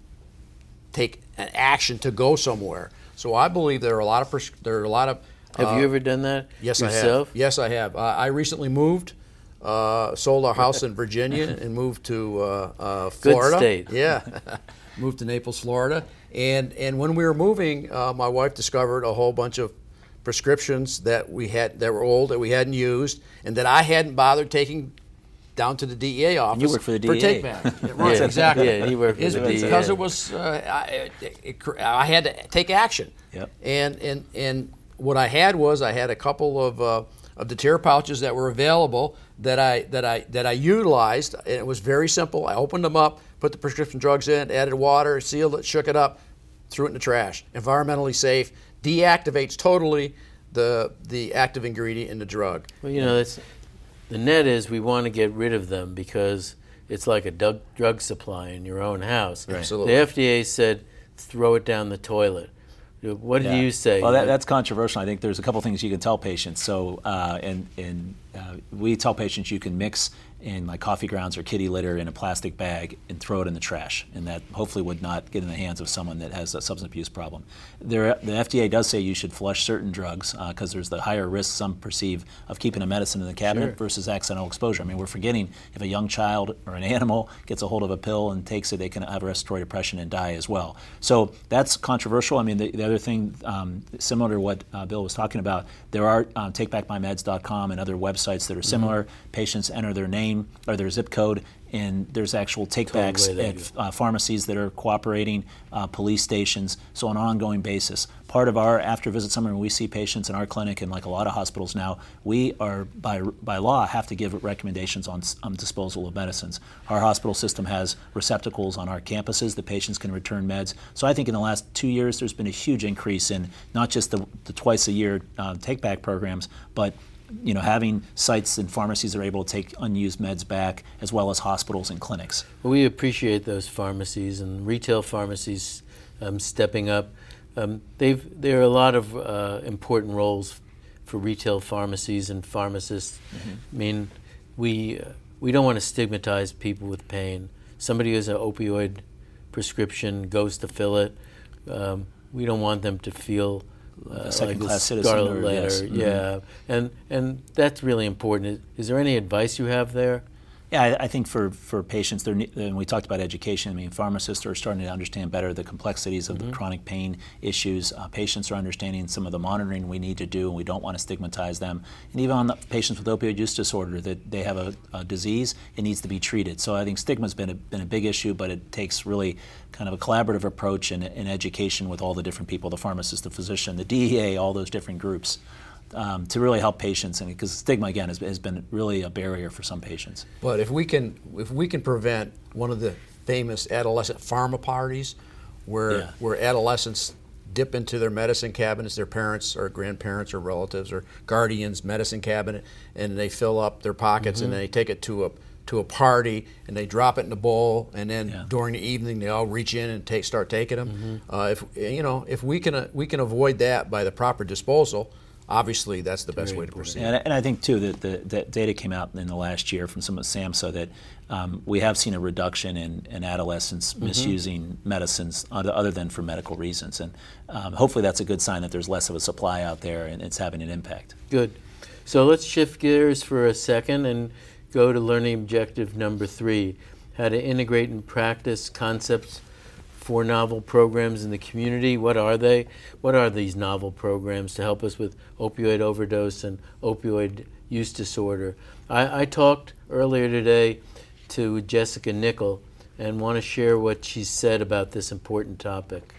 take an action to go somewhere. So I believe there are a lot of pres- there are a lot of. Have uh, you ever done that yes, yourself? I have. Yes, I have. Uh, I recently moved, uh, sold our house in Virginia, and moved to uh, uh, Florida. Good state. Yeah, moved to Naples, Florida, and and when we were moving, uh, my wife discovered a whole bunch of prescriptions that we had that were old that we hadn't used, and that I hadn't bothered taking down to the D E A office. You work for the D E A. For take-back. Right, Yeah, exactly. yeah, he worked for It's the D E A. because it was uh, I, it, it, I had to take action. Yep. And and and what I had was I had a couple of uh, of the tear pouches that were available that I that I that I utilized, and it was very simple. I opened them up, put the prescription drugs in, added water, sealed it, shook it up, threw it in the trash. Environmentally safe, deactivates totally the the active ingredient in the drug. Well, you know, it's, the net is we want to get rid of them because it's like a drug, drug supply in your own house. Right. Absolutely. The F D A said throw it down the toilet. What do yeah. you say? Well, that, that's controversial. I think there's a couple things you can tell patients. So, uh, and, and uh, we tell patients you can mix in like coffee grounds or kitty litter in a plastic bag and throw it in the trash, and that hopefully would not get in the hands of someone that has a substance abuse problem. There, the F D A does say you should flush certain drugs because uh, there's the higher risk some perceive of keeping a medicine in the cabinet Sure. versus accidental exposure. I mean, we're forgetting if a young child or an animal gets a hold of a pill and takes it, they can have respiratory depression and die as well. So that's controversial. I mean, the, the other thing, um, similar to what uh, Bill was talking about, there are um, take back my meds dot com and other websites that are similar. Mm-hmm. Patients enter their name or their zip code, and there's actual takebacks Totally at uh, pharmacies that are cooperating, uh, police stations, so on an ongoing basis. Part of our after visit summary, when we see patients in our clinic and like a lot of hospitals now, we are by by law have to give recommendations on um, disposal of medicines. Our hospital system has receptacles on our campuses that patients can return meds. So I think in the last two years there's been a huge increase in not just the, the twice a year uh, take back programs, but you know, having sites and pharmacies that are able to take unused meds back, as well as hospitals and clinics. Well, we appreciate those pharmacies and retail pharmacies um, stepping up. Um, they've there are a lot of uh, important roles for retail pharmacies and pharmacists. Mm-hmm. I mean, we uh, we don't want to stigmatize people with pain. Somebody who has an opioid prescription goes to fill it. Um, we don't want them to feel Uh, second like class citizen. Scarlet Or, letter, yes. Mm-hmm. yeah, and and that's really important. Is, is there any advice you have there? Yeah, I, I think for, for patients, there, and we talked about education, I mean, pharmacists are starting to understand better the complexities of mm-hmm. the chronic pain issues. Uh, patients are understanding some of the monitoring we need to do, and we don't want to stigmatize them. And even on the patients with opioid use disorder, that they have a, a disease, it needs to be treated. So I think stigma's been a, been a big issue, but it takes really kind of a collaborative approach and, and education with all the different people, the pharmacist, the physician, the D E A, all those different groups. Um, to really help patients, and because stigma again has, has been really a barrier for some patients. But if we can, if we can prevent one of the famous adolescent pharma parties, where Yeah. where adolescents dip into their medicine cabinets, their parents or grandparents or relatives or guardians' medicine cabinet, and they fill up their pockets mm-hmm. and they take it to a to a party and they drop it in a bowl, and then Yeah. during the evening they all reach in and take start taking them. Mm-hmm. Uh, if you know, if we can uh, we can avoid that by the proper disposal. Obviously, that's the best Very way to important. proceed. And, and I think, too, that the that data came out in the last year from some of SAMHSA that um, we have seen a reduction in, in adolescents mm-hmm. misusing medicines other, other than for medical reasons. And um, hopefully that's a good sign that there's less of a supply out there and it's having an impact. Good. So let's shift gears for a second and go to learning objective number three, how to integrate and practice concepts for novel programs in the community. What are they? What are these novel programs to help us with opioid overdose and opioid use disorder? I, I talked earlier today to Jessica Nickel and want to share what she said about this important topic.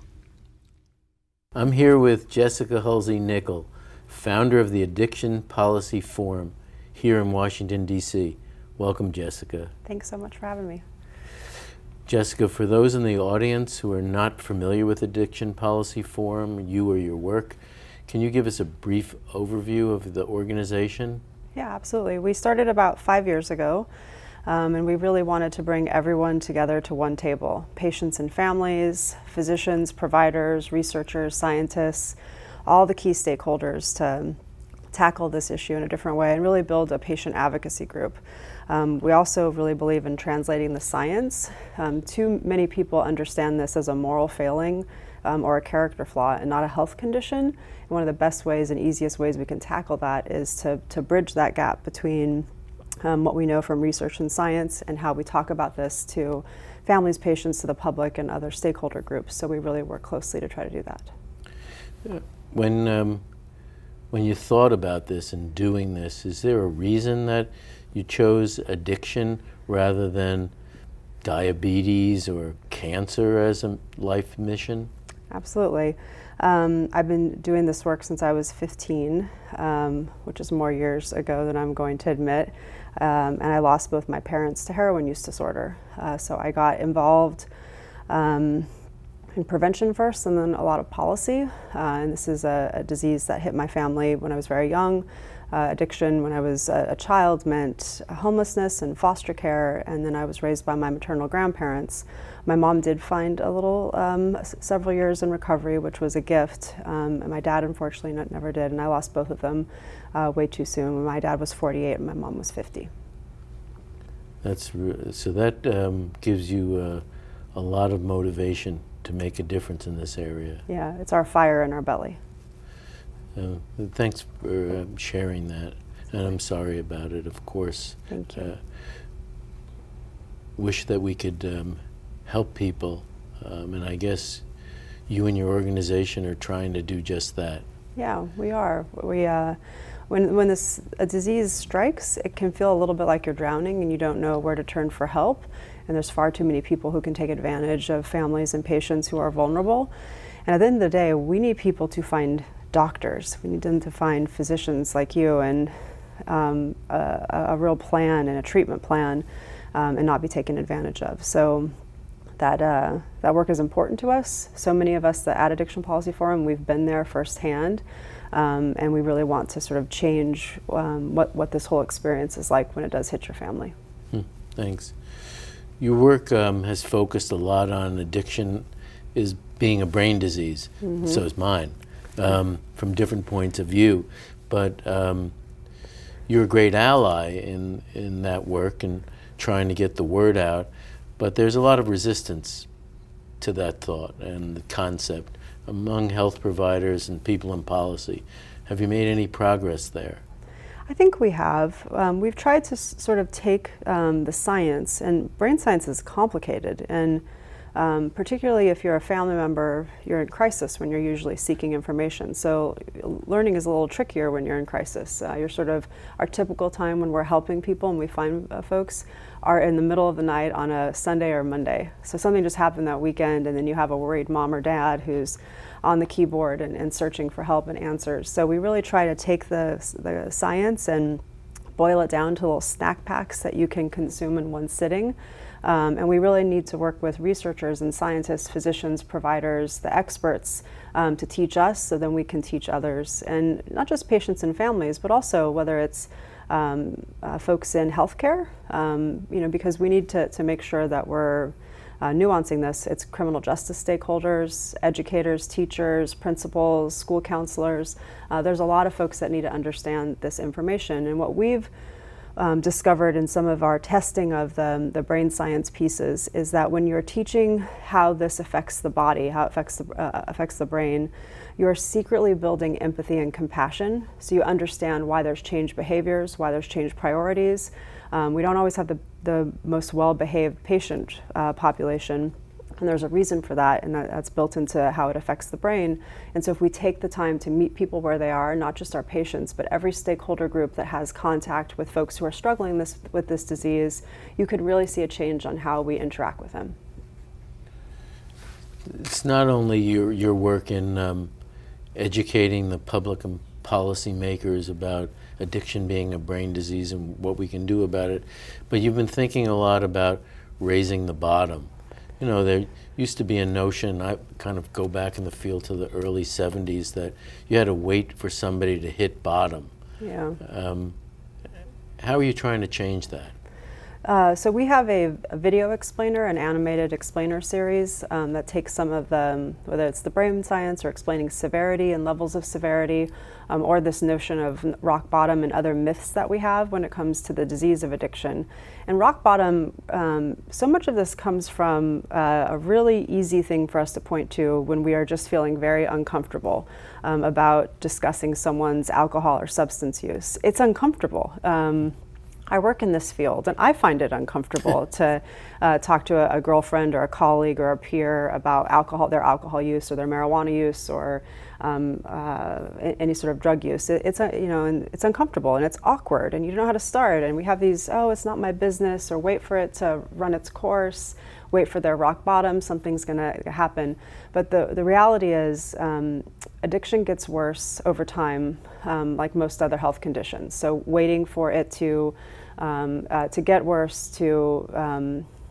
I'm here with Jessica Hulsey Nickel, founder of the Addiction Policy Forum here in Washington, D C Welcome, Jessica. Thanks so much for having me. Jessica, for those in the audience who are not familiar with Addiction Policy Forum, you or your work, can you give us a brief overview of the organization? Yeah, absolutely. We started about five years ago, um, and we really wanted to bring everyone together to one table. Patients and families, physicians, providers, researchers, scientists, all the key stakeholders to tackle this issue in a different way and really build a patient advocacy group. Um, we also really believe in translating the science. Um, too many people understand this as a moral failing um, or a character flaw and not a health condition. And one of the best ways and easiest ways we can tackle that is to, to bridge that gap between um, what we know from research and science and how we talk about this to families, patients, to the public, and other stakeholder groups. So we really work closely to try to do that. When, um, when you thought about this and doing this, is there a reason that you chose addiction rather than diabetes or cancer as a life mission? Absolutely. Um, I've been doing this work since I was fifteen, um, which is more years ago than I'm going to admit. Um, and I lost both my parents to heroin use disorder. Uh, so I got involved um, in prevention first and then a lot of policy. Uh, and this is a, a disease that hit my family when I was very young. Uh, addiction when I was a, a child meant homelessness and foster care, and then I was raised by my maternal grandparents. My mom did find a little, um, s- several years in recovery, which was a gift, um, and my dad unfortunately not, never did, and I lost both of them uh, way too soon. My dad was forty-eight and my mom was fifty. That's re- so that um, gives you uh, a lot of motivation to make a difference in this area. Yeah, it's our fire in our belly. Uh, thanks for um, sharing that, and I'm sorry about it, of course. Thank you. Uh, wish that we could um, help people, um, and I guess you and your organization are trying to do just that. Yeah, we are. We uh, when when this a disease strikes, it can feel a little bit like you're drowning and you don't know where to turn for help. And there's far too many people who can take advantage of families and patients who are vulnerable. And at the end of the day, we need people to find doctors. We need them to find physicians like you and um, a, a real plan and a treatment plan, um, and not be taken advantage of. So that uh, that work is important to us. So many of us that at Addiction Policy Forum, we've been there firsthand, um, and we really want to sort of change um, what, what this whole experience is like when it does hit your family. Hmm, thanks. Your work um, has focused a lot on addiction as being a brain disease. Mm-hmm. So is mine. Um, from different points of view, but um, you're a great ally in in that work and trying to get the word out. But there's a lot of resistance to that thought and the concept among health providers and people in policy. Have you made any progress there? I think we have. Um, we've tried to s- sort of take um, the science, and brain science is complicated, and Um, particularly if you're a family member, you're in crisis when you're usually seeking information. So learning is a little trickier when you're in crisis. Uh, you're sort of, our typical time when we're helping people and we find uh, folks are in the middle of the night on a Sunday or Monday. So something just happened that weekend and then you have a worried mom or dad who's on the keyboard and, and searching for help and answers. So we really try to take the, the science and boil it down to little snack packs that you can consume in one sitting. Um, and we really need to work with researchers and scientists, physicians, providers, the experts um, to teach us so then we can teach others. And not just patients and families, but also whether it's um, uh, folks in healthcare, um, you know, because we need to, to make sure that we're uh, nuancing this. It's criminal justice stakeholders, educators, teachers, principals, school counselors. Uh, there's a lot of folks that need to understand this information. And what we've Um, discovered in some of our testing of the, the brain science pieces is that when you're teaching how this affects the body, how it affects the, uh, affects the brain, you're secretly building empathy and compassion. So you understand why there's changed behaviors, why there's changed priorities. Um, we don't always have the, the most well-behaved patient uh, population. And there's a reason for that, and that, that's built into how it affects the brain. And so if we take the time to meet people where they are, not just our patients, but every stakeholder group that has contact with folks who are struggling this, with this disease, you could really see a change on how we interact with them. It's not only your, your work in um, educating the public and policymakers about addiction being a brain disease and what we can do about it, but you've been thinking a lot about raising the bottom. You know, there used to be a notion, I kind of go back in the field to the early seventies, that you had to wait for somebody to hit bottom. Yeah. Um, how are you trying to change that? Uh, so we have a, a video explainer, an animated explainer series um, that takes some of the, whether it's the brain science or explaining severity and levels of severity, um, or this notion of rock bottom and other myths that we have when it comes to the disease of addiction. And rock bottom, um, so much of this comes from uh, a really easy thing for us to point to when we are just feeling very uncomfortable um, about discussing someone's alcohol or substance use. It's uncomfortable. Um, I work in this field, and I find it uncomfortable to uh, talk to a, a girlfriend or a colleague or a peer about alcohol, their alcohol use or their marijuana use or um, uh, any sort of drug use. It, it's, a, you know, and it's uncomfortable and it's awkward, and you don't know how to start. And we have these, oh, it's not my business, or wait for it to run its course, wait for their rock bottom, something's going to happen. But the, the reality is um, addiction gets worse over time, um, like most other health conditions. So waiting for it to um, uh, to get worse, to um,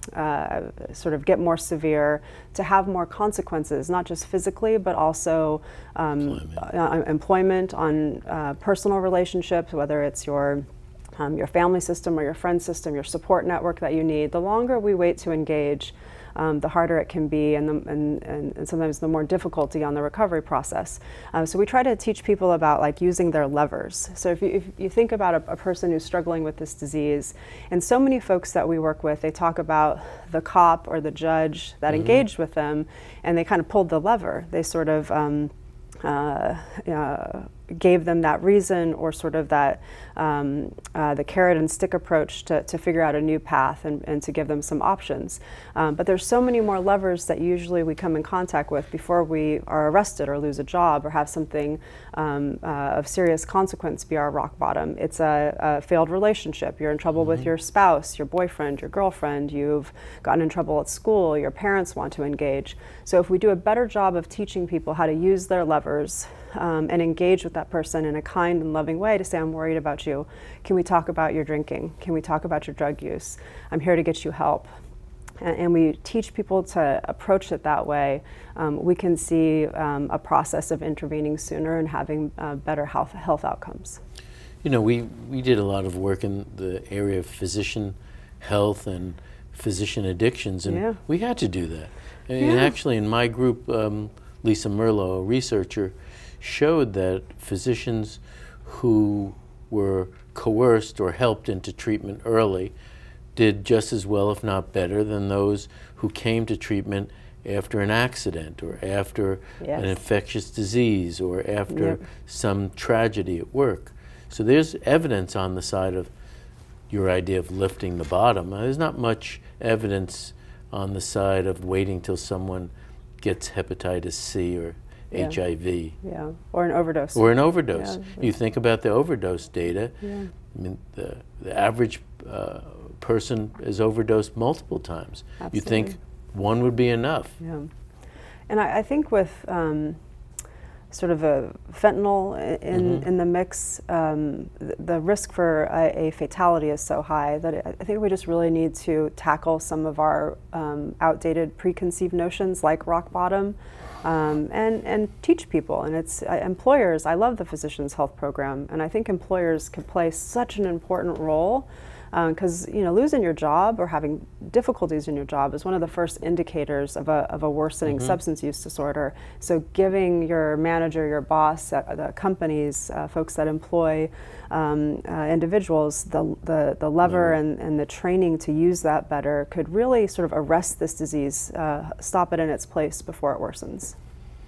uh, sort of get more severe, to have more consequences, not just physically, but also um, employment. Uh, employment on uh, personal relationships, whether it's your um, your family system or your friend system, your support network that you need. The longer we wait to engage, Um, the harder it can be, and, the, and, and, and sometimes the more difficulty on the recovery process. Um, so we try to teach people about like using their levers. So if you, if you think about a, a person who's struggling with this disease, and so many folks that we work with, they talk about the cop or the judge that mm-hmm. engaged with them, and they kind of pulled the lever. They sort of um, uh, uh, gave them that reason, or sort of that um, uh, the carrot and stick approach to, to figure out a new path and, and to give them some options. Um, but there's so many more levers that usually we come in contact with before we are arrested or lose a job or have something um, uh, of serious consequence be our rock bottom. It's a, a failed relationship. You're in trouble mm-hmm. with your spouse, your boyfriend, your girlfriend. You've gotten in trouble at school. Your parents want to engage. So if we do a better job of teaching people how to use their levers Um, and engage with that person in a kind and loving way to say, I'm worried about you. Can we talk about your drinking? Can we talk about your drug use? I'm here to get you help. And, and we teach people to approach it that way. Um, we can see um, a process of intervening sooner and having uh, better health, health outcomes. You know, we, we did a lot of work in the area of physician health and physician addictions, and yeah. we had to do that. And yeah. actually in my group, um, Lisa Merlo, a researcher, showed that physicians who were coerced or helped into treatment early did just as well, if not better, than those who came to treatment after an accident or after yes. an infectious disease or after yep. some tragedy at work. So there's evidence on the side of your idea of lifting the bottom. Now, there's not much evidence on the side of waiting till someone gets hepatitis C or yeah. H I V. Yeah, or an overdose. Or an overdose. Yeah. You think about the overdose data. Yeah. I mean, the, the average uh, person is overdosed multiple times. Absolutely. You think one would be enough. Yeah. And I, I think with um, sort of a fentanyl in, mm-hmm. in the mix, um, the, the risk for a, a fatality is so high that it, I think we just really need to tackle some of our um, outdated preconceived notions like rock bottom. Um, and, and teach people. And it's uh, employers, I love the Physicians Health Program, and I think employers can play such an important role because um, you know, losing your job or having difficulties in your job is one of the first indicators of a, of a worsening mm-hmm. substance use disorder. So giving your manager, your boss, uh, the companies, uh, folks that employ um, uh, individuals, the, the, the lever mm-hmm. and, and the training to use that better could really sort of arrest this disease, uh, stop it in its place before it worsens.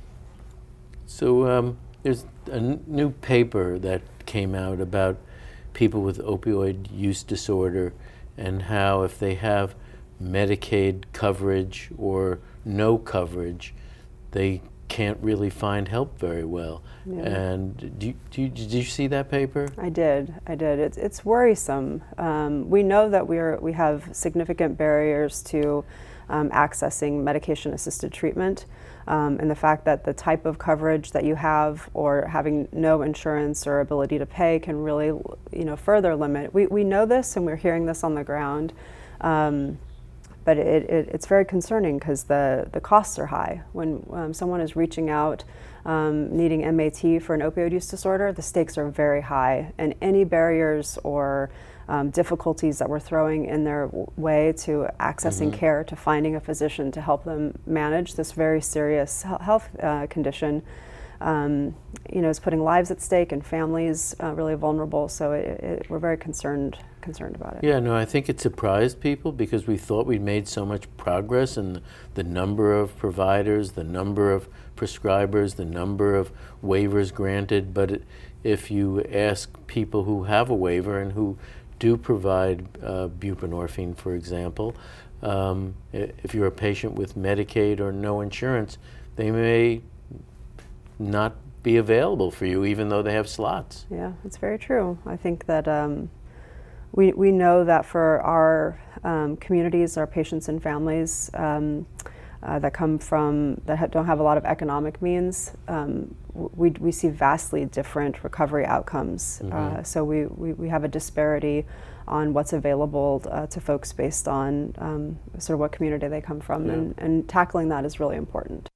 So um, there's a n- new paper that came out about people with opioid use disorder and how if they have Medicaid coverage or no coverage, they can't really find help very well. Yeah. And do you, do you, did you see that paper? I did. I did. It's it's worrisome. Um, we know that we are we have significant barriers to um, accessing medication-assisted treatment. Um, and the fact that the type of coverage that you have or having no insurance or ability to pay can really, you know, further limit. We we know this and we're hearing this on the ground, um, but it, it, it's very concerning because the, the costs are high. When um, someone is reaching out um, needing M A T for an opioid use disorder, the stakes are very high, and any barriers or Um, difficulties that we're throwing in their w- way to accessing mm-hmm. care, to finding a physician to help them manage this very serious he- health uh, condition, um, you know, is putting lives at stake and families uh, really vulnerable. So it, it, we're very concerned concerned about it. Yeah, no, I think it surprised people because we thought we'd made so much progress in the number of providers, the number of prescribers, the number of waivers granted. But it, if you ask people who have a waiver and who do provide uh, buprenorphine, for example, um, if you're a patient with Medicaid or no insurance, they may not be available for you even though they have slots. Yeah, it's very true. I think that um, we, we know that for our um, communities, our patients and families, um, uh, that come from, that ha- don't have a lot of economic means, um, we, we see vastly different recovery outcomes. Mm-hmm. Uh, so we, we, we have a disparity on what's available uh, to folks based on um, sort of what community they come from, yeah. and, and tackling that is really important.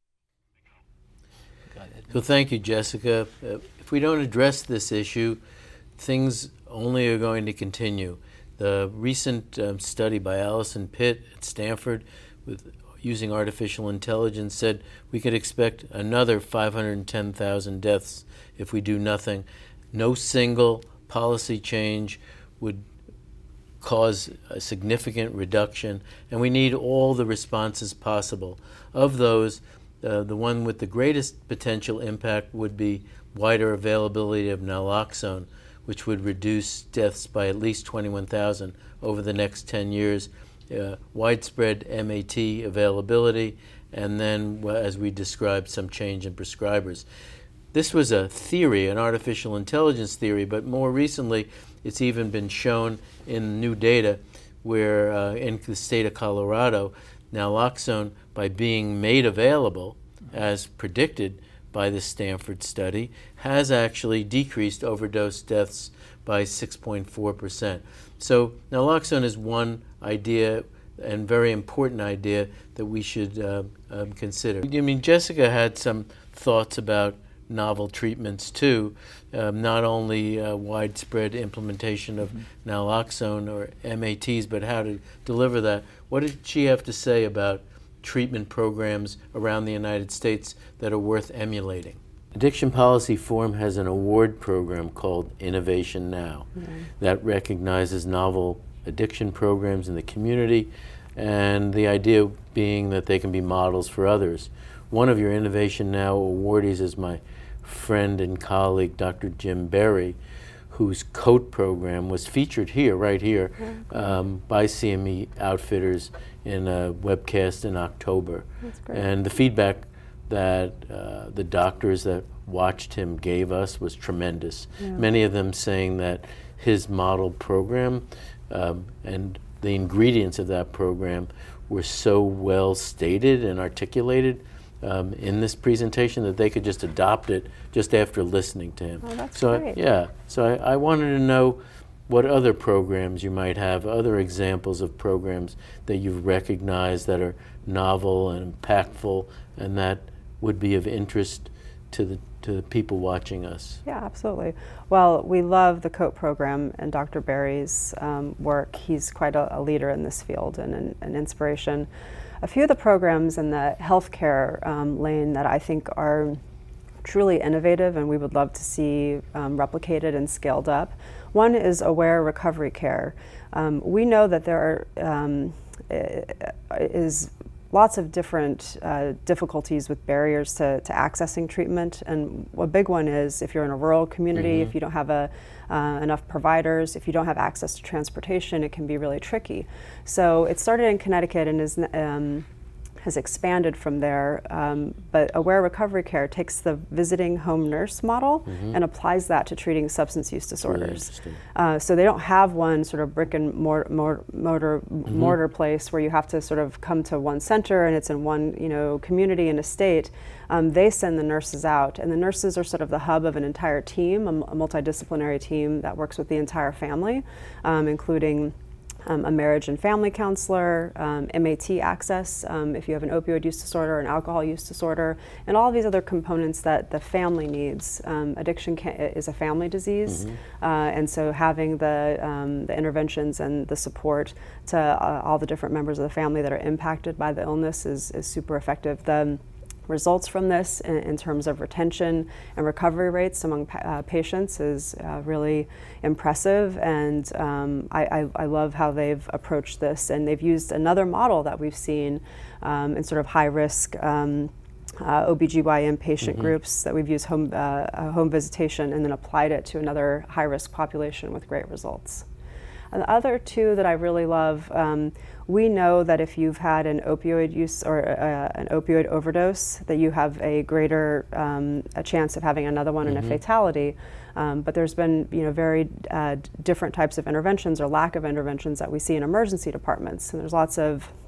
So thank you, Jessica. Uh, if we don't address this issue, things only are going to continue. The recent um, study by Allison Pitt at Stanford with using artificial intelligence said we could expect another five hundred ten thousand deaths if we do nothing. No single policy change would cause a significant reduction, and we need all the responses possible. Of those, uh, the one with the greatest potential impact would be wider availability of naloxone, which would reduce deaths by at least twenty-one thousand over the next ten years, uh, widespread M A T availability, and then, well, as we described, some change in prescribers. This was a theory, an artificial intelligence theory, but more recently it's even been shown in new data where uh, in the state of Colorado, naloxone, by being made available as predicted by the Stanford study, has actually decreased overdose deaths by six point four percent. So naloxone is one idea, and very important idea, that we should uh, um, consider. I mean, Jessica had some thoughts about novel treatments too, um, not only uh, widespread implementation of mm-hmm. naloxone or M A Ts, but how to deliver that. What did she have to say about treatment programs around the United States that are worth emulating? Addiction Policy Forum has an award program called Innovation Now mm-hmm. that recognizes novel addiction programs in the community, and the idea being that they can be models for others. One of your Innovation Now awardees is my friend and colleague, Doctor Jim Berry, whose COAT program was featured here, right here, um, by C M E Outfitters in a webcast in October. That's great. And the feedback that uh, the doctors that watched him gave us was tremendous. Yeah. Many of them saying that his model program um, and the ingredients of that program were so well stated and articulated um, in this presentation that they could just adopt it just after listening to him. Oh, that's so great. I, yeah, so I, I wanted to know what other programs you might have, other examples of programs that you've recognized that are novel and impactful and that would be of interest to the to the people watching us. Yeah, absolutely. Well, we love the COAT program and Doctor Berry's um, work. He's quite a, a leader in this field and an, an inspiration. A few of the programs in the healthcare um, lane that I think are truly innovative and we would love to see um, replicated and scaled up. One is Aware Recovery Care. Um, we know that there are, um, is lots of different uh, difficulties with barriers to, to accessing treatment, and a big one is if you're in a rural community, mm-hmm. if you don't have a, uh, enough providers, if you don't have access to transportation, it can be really tricky. So it started in Connecticut and is um, has expanded from there, um, but Aware Recovery Care takes the visiting home nurse model mm-hmm. and applies that to treating substance use disorders. Really uh, so they don't have one sort of brick and mortar, mortar, mm-hmm. mortar place where you have to sort of come to one center and it's in one, you know, community and a state. Um, they send the nurses out, and the nurses are sort of the hub of an entire team, a, a multidisciplinary team that works with the entire family, um, including Um, a marriage and family counselor, um, M A T access um, if you have an opioid use disorder, an alcohol use disorder, and all of these other components that the family needs. Um, addiction can, is a family disease, mm-hmm. uh, and so having the, um, the interventions and the support to uh, all the different members of the family that are impacted by the illness is, is super effective. The results from this in, in terms of retention and recovery rates among pa- uh, patients is uh, really impressive, and um, I, I, I love how they've approached this, and they've used another model that we've seen um, in sort of high risk um, uh, O B G Y N patient mm-hmm. groups that we've used home, uh, home visitation and then applied it to another high risk population with great results. And the other two that I really love, um, we know that if you've had an opioid use or uh, an opioid overdose, that you have a greater um, a chance of having another one mm-hmm. and a fatality. Um, but there's been, you know, very uh, different types of interventions or lack of interventions that we see in emergency departments. And there's lots of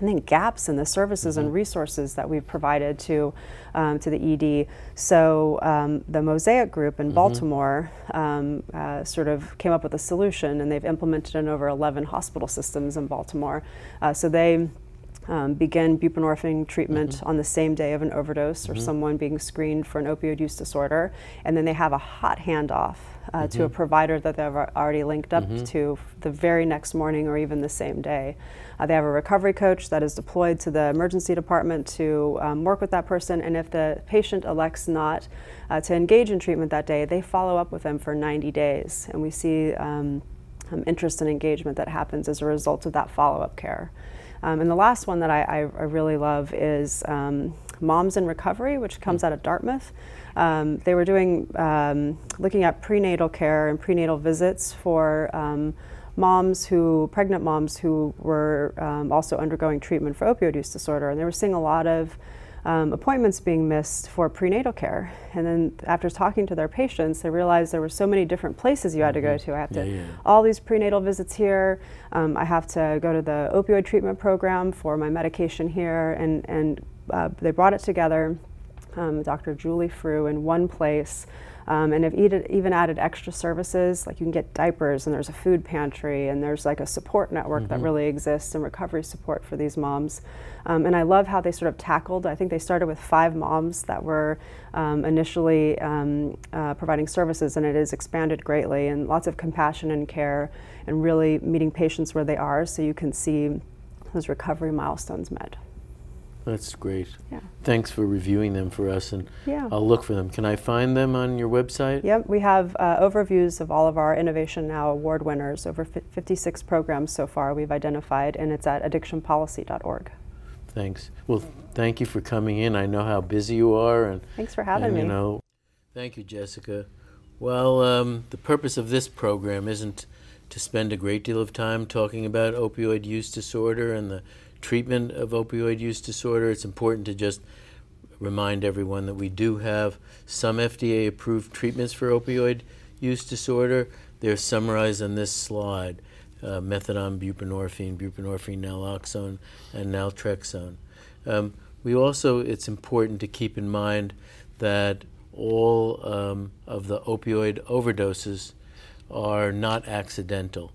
and then gaps in the services mm-hmm. and resources that we've provided to um, to the E D. So um, the Mosaic Group in mm-hmm. Baltimore um, uh, sort of came up with a solution, and they've implemented it in over eleven hospital systems in Baltimore. Uh, so they Um, begin buprenorphine treatment mm-hmm. on the same day of an overdose or mm-hmm. someone being screened for an opioid use disorder, and then they have a hot handoff uh, mm-hmm. to a provider that they've already linked up mm-hmm. to the very next morning or even the same day. Uh, they have a recovery coach that is deployed to the emergency department to um, work with that person, and if the patient elects not uh, to engage in treatment that day, they follow up with them for ninety days, and we see um, um, interest and engagement that happens as a result of that follow-up care. Um, and the last one that I, I, I really love is um, Moms in Recovery, which comes out of Dartmouth. Um, they were doing, um, looking at prenatal care and prenatal visits for um, moms who, pregnant moms who were um, also undergoing treatment for opioid use disorder. And they were seeing a lot of Um, appointments being missed for prenatal care, and then after talking to their patients, they realized there were so many different places you had to go to. I have to yeah, yeah. all these prenatal visits here. Um, I have to go to the opioid treatment program for my medication here, and and uh, they brought it together. Um, Doctor Julie Frew in one place. Um, and have even, even added extra services, like you can get diapers, and there's a food pantry, and there's like a support network mm-hmm. that really exists, and recovery support for these moms. Um, and I love how they sort of tackled, I think they started with five moms that were um, initially um, uh, providing services, and it has expanded greatly, and lots of compassion and care, and really meeting patients where they are so you can see those recovery milestones met. That's great. Yeah. Thanks for reviewing them for us, and yeah. I'll look for them. Can I find them on your website? Yep, we have uh, overviews of all of our Innovation Now award winners, over fifty-six programs so far we've identified, and it's at addiction policy dot org. Thanks. Well, thank you for coming in. I know how busy you are. and Thanks for having and, me. You know, thank you, Jessica. Well, um, the purpose of this program isn't to spend a great deal of time talking about opioid use disorder and the treatment of opioid use disorder. It's important to just remind everyone that we do have some F D A-approved treatments for opioid use disorder. They're summarized on this slide: uh, methadone, buprenorphine, buprenorphine naloxone, and naltrexone. Um, we also, it's important to keep in mind that all um, of the opioid overdoses are not accidental.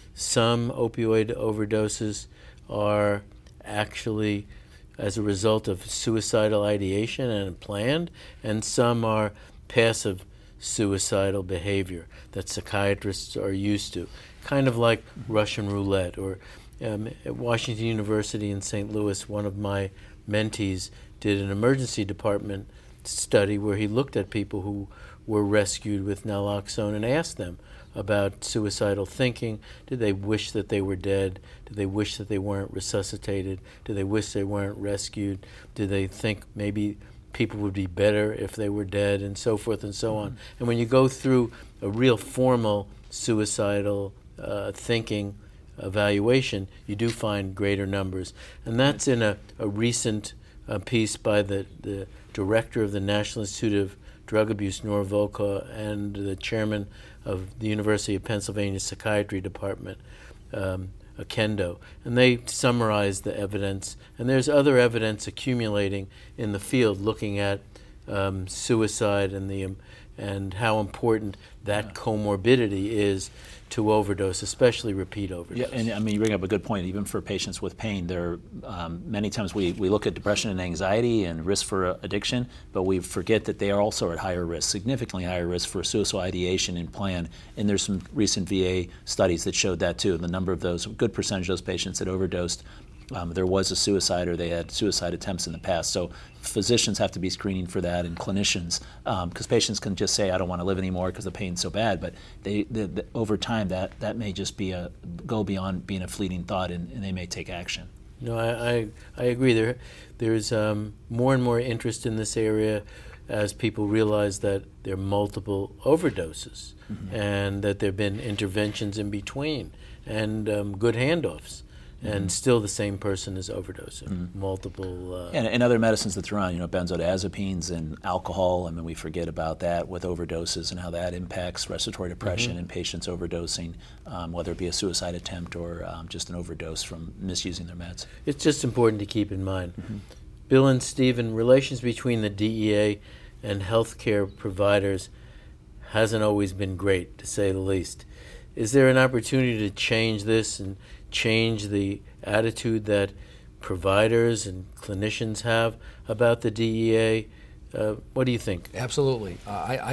Some opioid overdoses are actually as a result of suicidal ideation and planned, and some are passive suicidal behavior that psychiatrists are used to, kind of like Russian roulette. Or um, at Washington University in Saint Louis, one of my mentees did an emergency department study where he looked at people who were rescued with naloxone and asked them about suicidal thinking. Did they wish that they were dead? Did they wish that they weren't resuscitated? Did they wish they weren't rescued? Did they think maybe people would be better if they were dead, and so forth and so on? And when you go through a real formal suicidal uh, thinking evaluation, you do find greater numbers. And that's in a, a recent uh, piece by the, the director of the National Institute of Drug Abuse, Nora Volkow, and the chairman of the University of Pennsylvania Psychiatry Department, um, Akendo. And they summarize the evidence. And there's other evidence accumulating in the field looking at um, suicide and the um, and how important that yeah. comorbidity is to overdose, especially repeat overdose. Yeah, and I mean, you bring up a good point. Even for patients with pain, there um, many times we, we look at depression and anxiety and risk for uh, addiction, but we forget that they are also at higher risk, significantly higher risk for suicidal ideation and plan. And there's some recent V A studies that showed that too. The number of those, a good percentage of those patients that overdosed, Um, there was a suicide or they had suicide attempts in the past. So physicians have to be screening for that, and clinicians, because um, patients can just say, I don't want to live anymore because the pain's so bad. But they, the, the, over time, that, that may just be a go beyond being a fleeting thought, and, and they may take action. No, I, I, I agree. There, there's um, more and more interest in this area as people realize that there are multiple overdoses mm-hmm. and that there have been interventions in between and um, good handoffs. and mm-hmm. still the same person is overdosing. Mm-hmm. Multiple. Uh, and, and other medicines that they're on, you know, benzodiazepines and alcohol. I mean, we forget about that with overdoses and how that impacts respiratory depression mm-hmm. in patients overdosing, um, whether it be a suicide attempt or um, just an overdose from misusing their meds. It's just important to keep in mind. Mm-hmm. Bill and Stephen, relations between the D E A and healthcare providers hasn't always been great, to say the least. Is there an opportunity to change this and change the attitude that providers and clinicians have about the D E A? Uh, what do you think? Absolutely. Uh, I, I,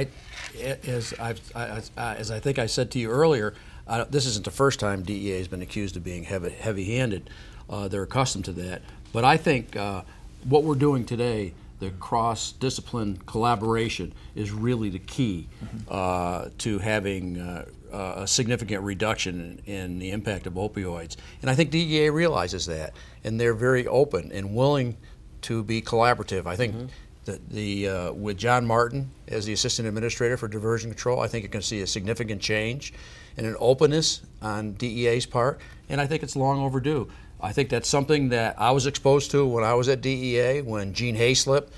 as I've, I, I, as I think I said to you earlier, uh, this isn't the first time D E A has been accused of being heavy, heavy-handed. Uh, they're accustomed to that. But I think uh, what we're doing today, the cross-discipline collaboration, is really the key uh, to having uh, a significant reduction in, in the impact of opioids. And I think D E A realizes that, and they're very open and willing to be collaborative. I think mm-hmm. that the uh, with John Martin as the assistant administrator for diversion control, I think you're going to see a significant change and an openness on D E A's part, and I think it's long overdue. I think that's something that I was exposed to when I was at D E A, when Gene Hayslip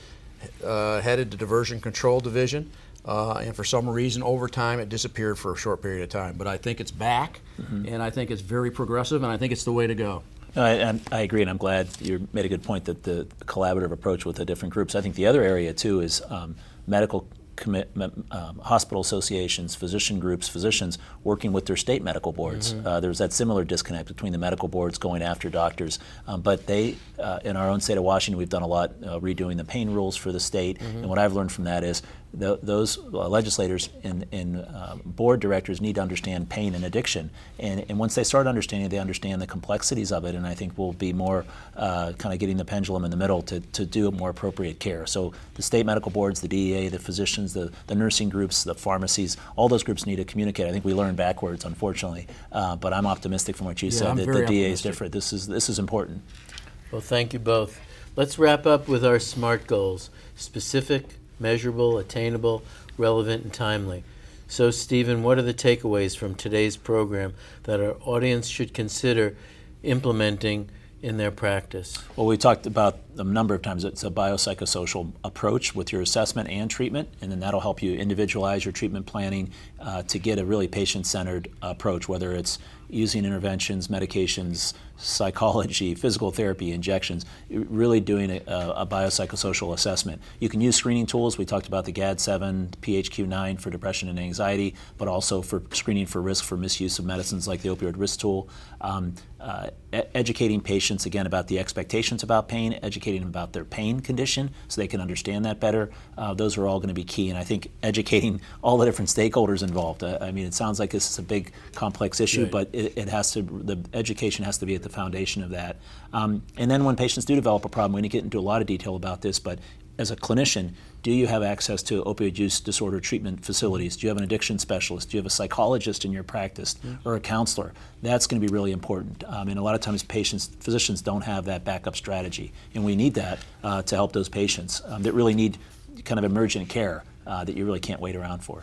uh, headed the diversion control division. Uh, and for some reason, over time, it disappeared for a short period of time. But I think it's back, mm-hmm. and I think it's very progressive, and I think it's the way to go. I, I agree, and I'm glad you made a good point that the collaborative approach with the different groups. I think the other area, too, is um, medical commit, um, hospital associations, physician groups, physicians working with their state medical boards. Mm-hmm. Uh, there's that similar disconnect between the medical boards going after doctors. Um, but they, uh, in our own state of Washington, we've done a lot uh, redoing the pain rules for the state. Mm-hmm. And what I've learned from that is th- those uh, legislators and, and uh, board directors need to understand pain and addiction. And, and once they start understanding, they understand the complexities of it. And I think we'll be more uh, kind of getting the pendulum in the middle to, to do more appropriate care. So the state medical boards, the D E A, the physicians, the, the nursing groups, the pharmacies, all those groups need to communicate. I think we learn backwards, unfortunately. Uh, but I'm optimistic from what you yeah, said I'm that very the D A is optimistic. different. This is this is important. Well, thank you both. Let's wrap up with our SMART goals: specific, measurable, attainable, relevant, and timely. So, Stephen, what are the takeaways from today's program that our audience should consider implementing in their practice? Well, we talked about a number of times. It's a biopsychosocial approach with your assessment and treatment, and then that'll help you individualize your treatment planning uh, to get a really patient-centered approach, whether it's using interventions, medications, psychology, physical therapy, injections, really doing a, a biopsychosocial assessment. You can use screening tools. We talked about the G A D seven, P H Q nine for depression and anxiety, but also for screening for risk for misuse of medicines like the opioid risk tool. Um, uh, e- educating patients, again, about the expectations about pain, educating them about their pain condition so they can understand that better. Uh, those are all going to be key. And I think educating all the different stakeholders involved. Uh, I mean, it sounds like this is a big, complex issue, right. but it, it has to, the education has to be at the foundation of that. Um, and then when patients do develop a problem, we're going to get into a lot of detail about this, but as a clinician, do you have access to opioid use disorder treatment facilities? Do you have an addiction specialist? Do you have a psychologist in your practice mm-hmm. or a counselor? That's going to be really important. Um, and a lot of times patients, physicians don't have that backup strategy. And we need that uh, to help those patients um, that really need kind of emergent care uh, that you really can't wait around for.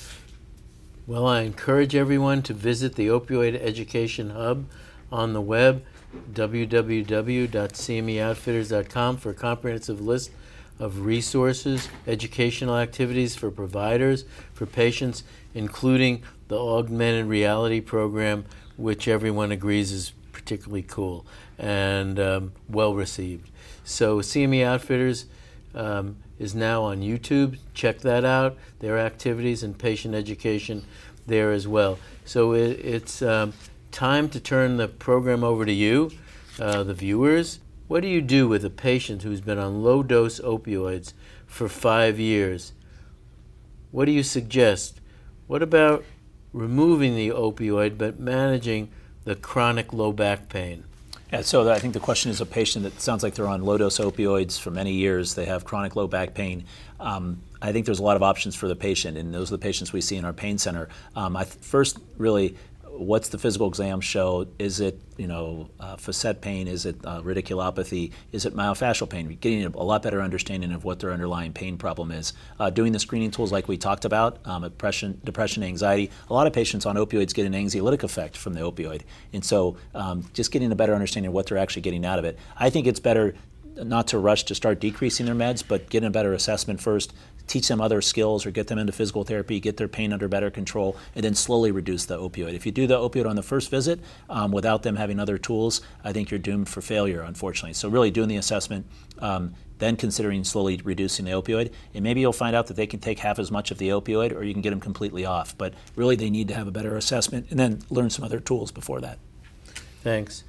Well, I encourage everyone to visit the Opioid Education Hub on the web, w w w dot c m e outfitters dot com, for a comprehensive list of resources, educational activities for providers, for patients, including the augmented reality program, which everyone agrees is particularly cool and um, well received. So C M E Outfitters um, is now on YouTube. Check that out. Their activities and patient education there as well. So it, it's um, time to turn the program over to you, uh, the viewers. What do you do with a patient who's been on low-dose opioids for five years? What do you suggest? What about removing the opioid but managing the chronic low back pain? Yeah, so I think the question is a patient that sounds like they're on low-dose opioids for many years. They have chronic low back pain. Um, I think there's a lot of options for the patient, and those are the patients we see in our pain center. Um, I th- first, really, what's the physical exam show? Is it, you know, uh, facet pain? Is it uh, radiculopathy? Is it myofascial pain? Getting a lot better understanding of what their underlying pain problem is. Uh, doing the screening tools like we talked about, um, depression, depression, anxiety. A lot of patients on opioids get an anxiolytic effect from the opioid. And so um, just getting a better understanding of what they're actually getting out of it. I think it's better not to rush to start decreasing their meds, but get a better assessment first, teach them other skills or get them into physical therapy, get their pain under better control, and then slowly reduce the opioid. If you do the opioid on the first visit um, without them having other tools, I think you're doomed for failure, unfortunately. So really doing the assessment, um, then considering slowly reducing the opioid, and maybe you'll find out that they can take half as much of the opioid or you can get them completely off. But really they need to have a better assessment and then learn some other tools before that. Thanks.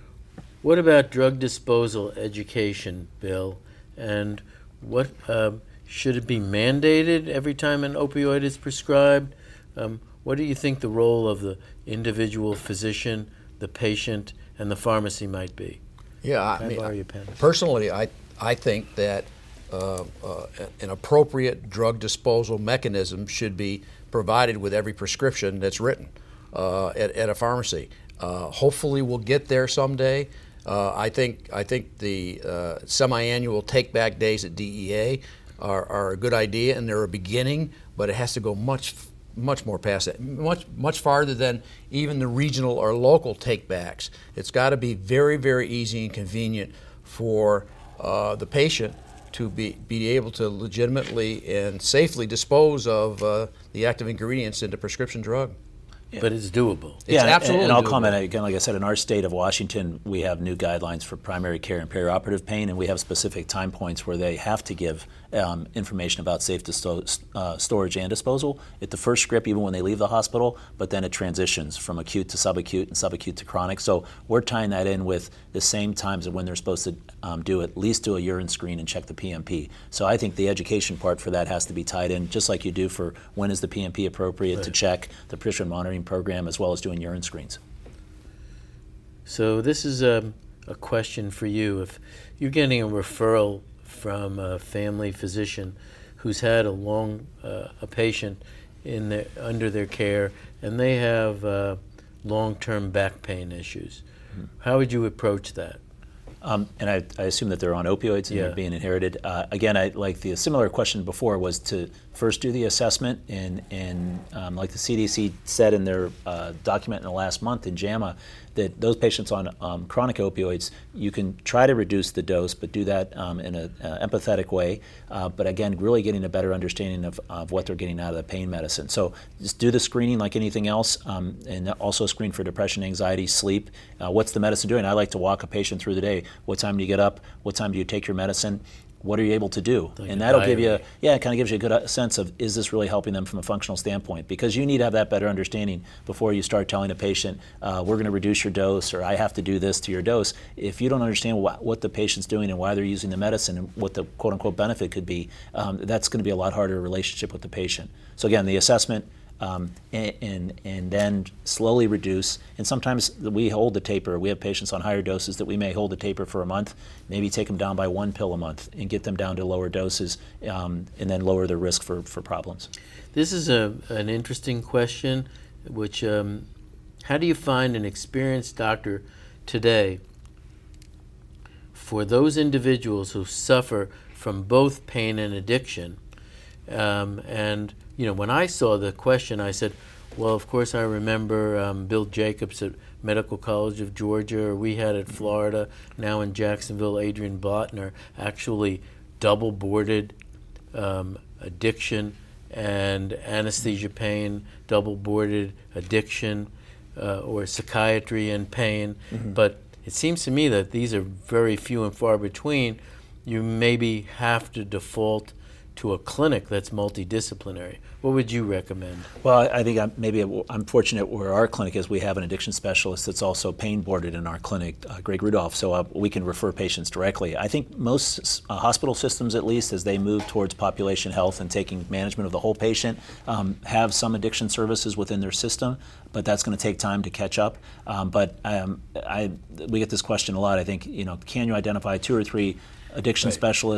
What about drug disposal education, Bill? And what um, should it be mandated every time an opioid is prescribed? Um, what do you think the role of the individual physician, the patient, and the pharmacy might be? Yeah, I Can I mean, borrow your pen? personally, I I think that uh, uh, an appropriate drug disposal mechanism should be provided with every prescription that's written uh, at, at a pharmacy. Uh, hopefully, we'll get there someday. Uh, I think I think the uh, semi-annual take-back days at D E A are, are a good idea, and they're a beginning, but it has to go much much more past that, much much farther than even the regional or local take-backs. It's got to be very, very easy and convenient for uh, the patient to be, be able to legitimately and safely dispose of uh, the active ingredients in the prescription drug. Yeah. But it's doable. It's yeah, absolutely and, and I'll doable. comment again, like I said, in our state of Washington, we have new guidelines for primary care and perioperative pain, and we have specific time points where they have to give um, information about safe disto- uh, storage and disposal at the first script, even when they leave the hospital, but then it transitions from acute to subacute and subacute to chronic. So we're tying that in with the same times of when they're supposed to um, do at least do a urine screen and check the P M P. So I think the education part for that has to be tied in, just like you do for when is the P M P appropriate right. to check the prescription monitoring program, as well as doing urine screens. So this is a, a question for you. If you're getting a referral from a family physician who's had a long uh, a patient in their, under their care, and they have uh, long-term back pain issues, mm-hmm. how would you approach that? Um, and I, I assume that they're on opioids and yeah. they're being inherited. Uh, again, I, like the similar question before was to first do the assessment, and, and um, like the C D C said in their uh, document in the last month in JAMA, that those patients on um, chronic opioids, you can try to reduce the dose, but do that um, in an empathetic way. Uh, but again, really getting a better understanding of, of what they're getting out of the pain medicine. So just do the screening like anything else, um, and also screen for depression, anxiety, sleep. Uh, what's the medicine doing? I like to walk a patient through the day. What time do you get up? What time do you take your medicine? What are you able to do? Like and that'll diary. give you, yeah, it kind of gives you a good uh, sense of, is this really helping them from a functional standpoint? Because you need to have that better understanding before you start telling a patient, uh, we're going to reduce your dose, or I have to do this to your dose. If you don't understand wh- what the patient's doing and why they're using the medicine and what the quote-unquote benefit could be, um, that's going to be a lot harder relationship with the patient. So again, the assessment, Um, and, and and then slowly reduce. And sometimes we hold the taper. We have patients on higher doses that we may hold the taper for a month, maybe take them down by one pill a month and get them down to lower doses, um, and then lower their risk for, for problems. This is a an interesting question, which um, how do you find an experienced doctor today for those individuals who suffer from both pain and addiction? Um, and you know, when I saw the question, I said, well, of course I remember um, Bill Jacobs at Medical College of Georgia, or we had at Florida, now in Jacksonville, Adrian Botner, actually double-boarded um, addiction and anesthesia pain, double-boarded addiction, uh, or psychiatry and pain. Mm-hmm. But it seems to me that these are very few and far between. You maybe have to default to a clinic that's multidisciplinary. What would you recommend? Well, I think I'm, maybe I'm fortunate where our clinic is. We have an addiction specialist that's also pain boarded in our clinic, uh, Greg Rudolph, so uh, we can refer patients directly. I think most uh, hospital systems, at least, as they move towards population health and taking management of the whole patient, um, have some addiction services within their system, but that's going to take time to catch up. Um, but um, I, we get this question a lot. I think, you know, can you identify two or three addiction right. specialists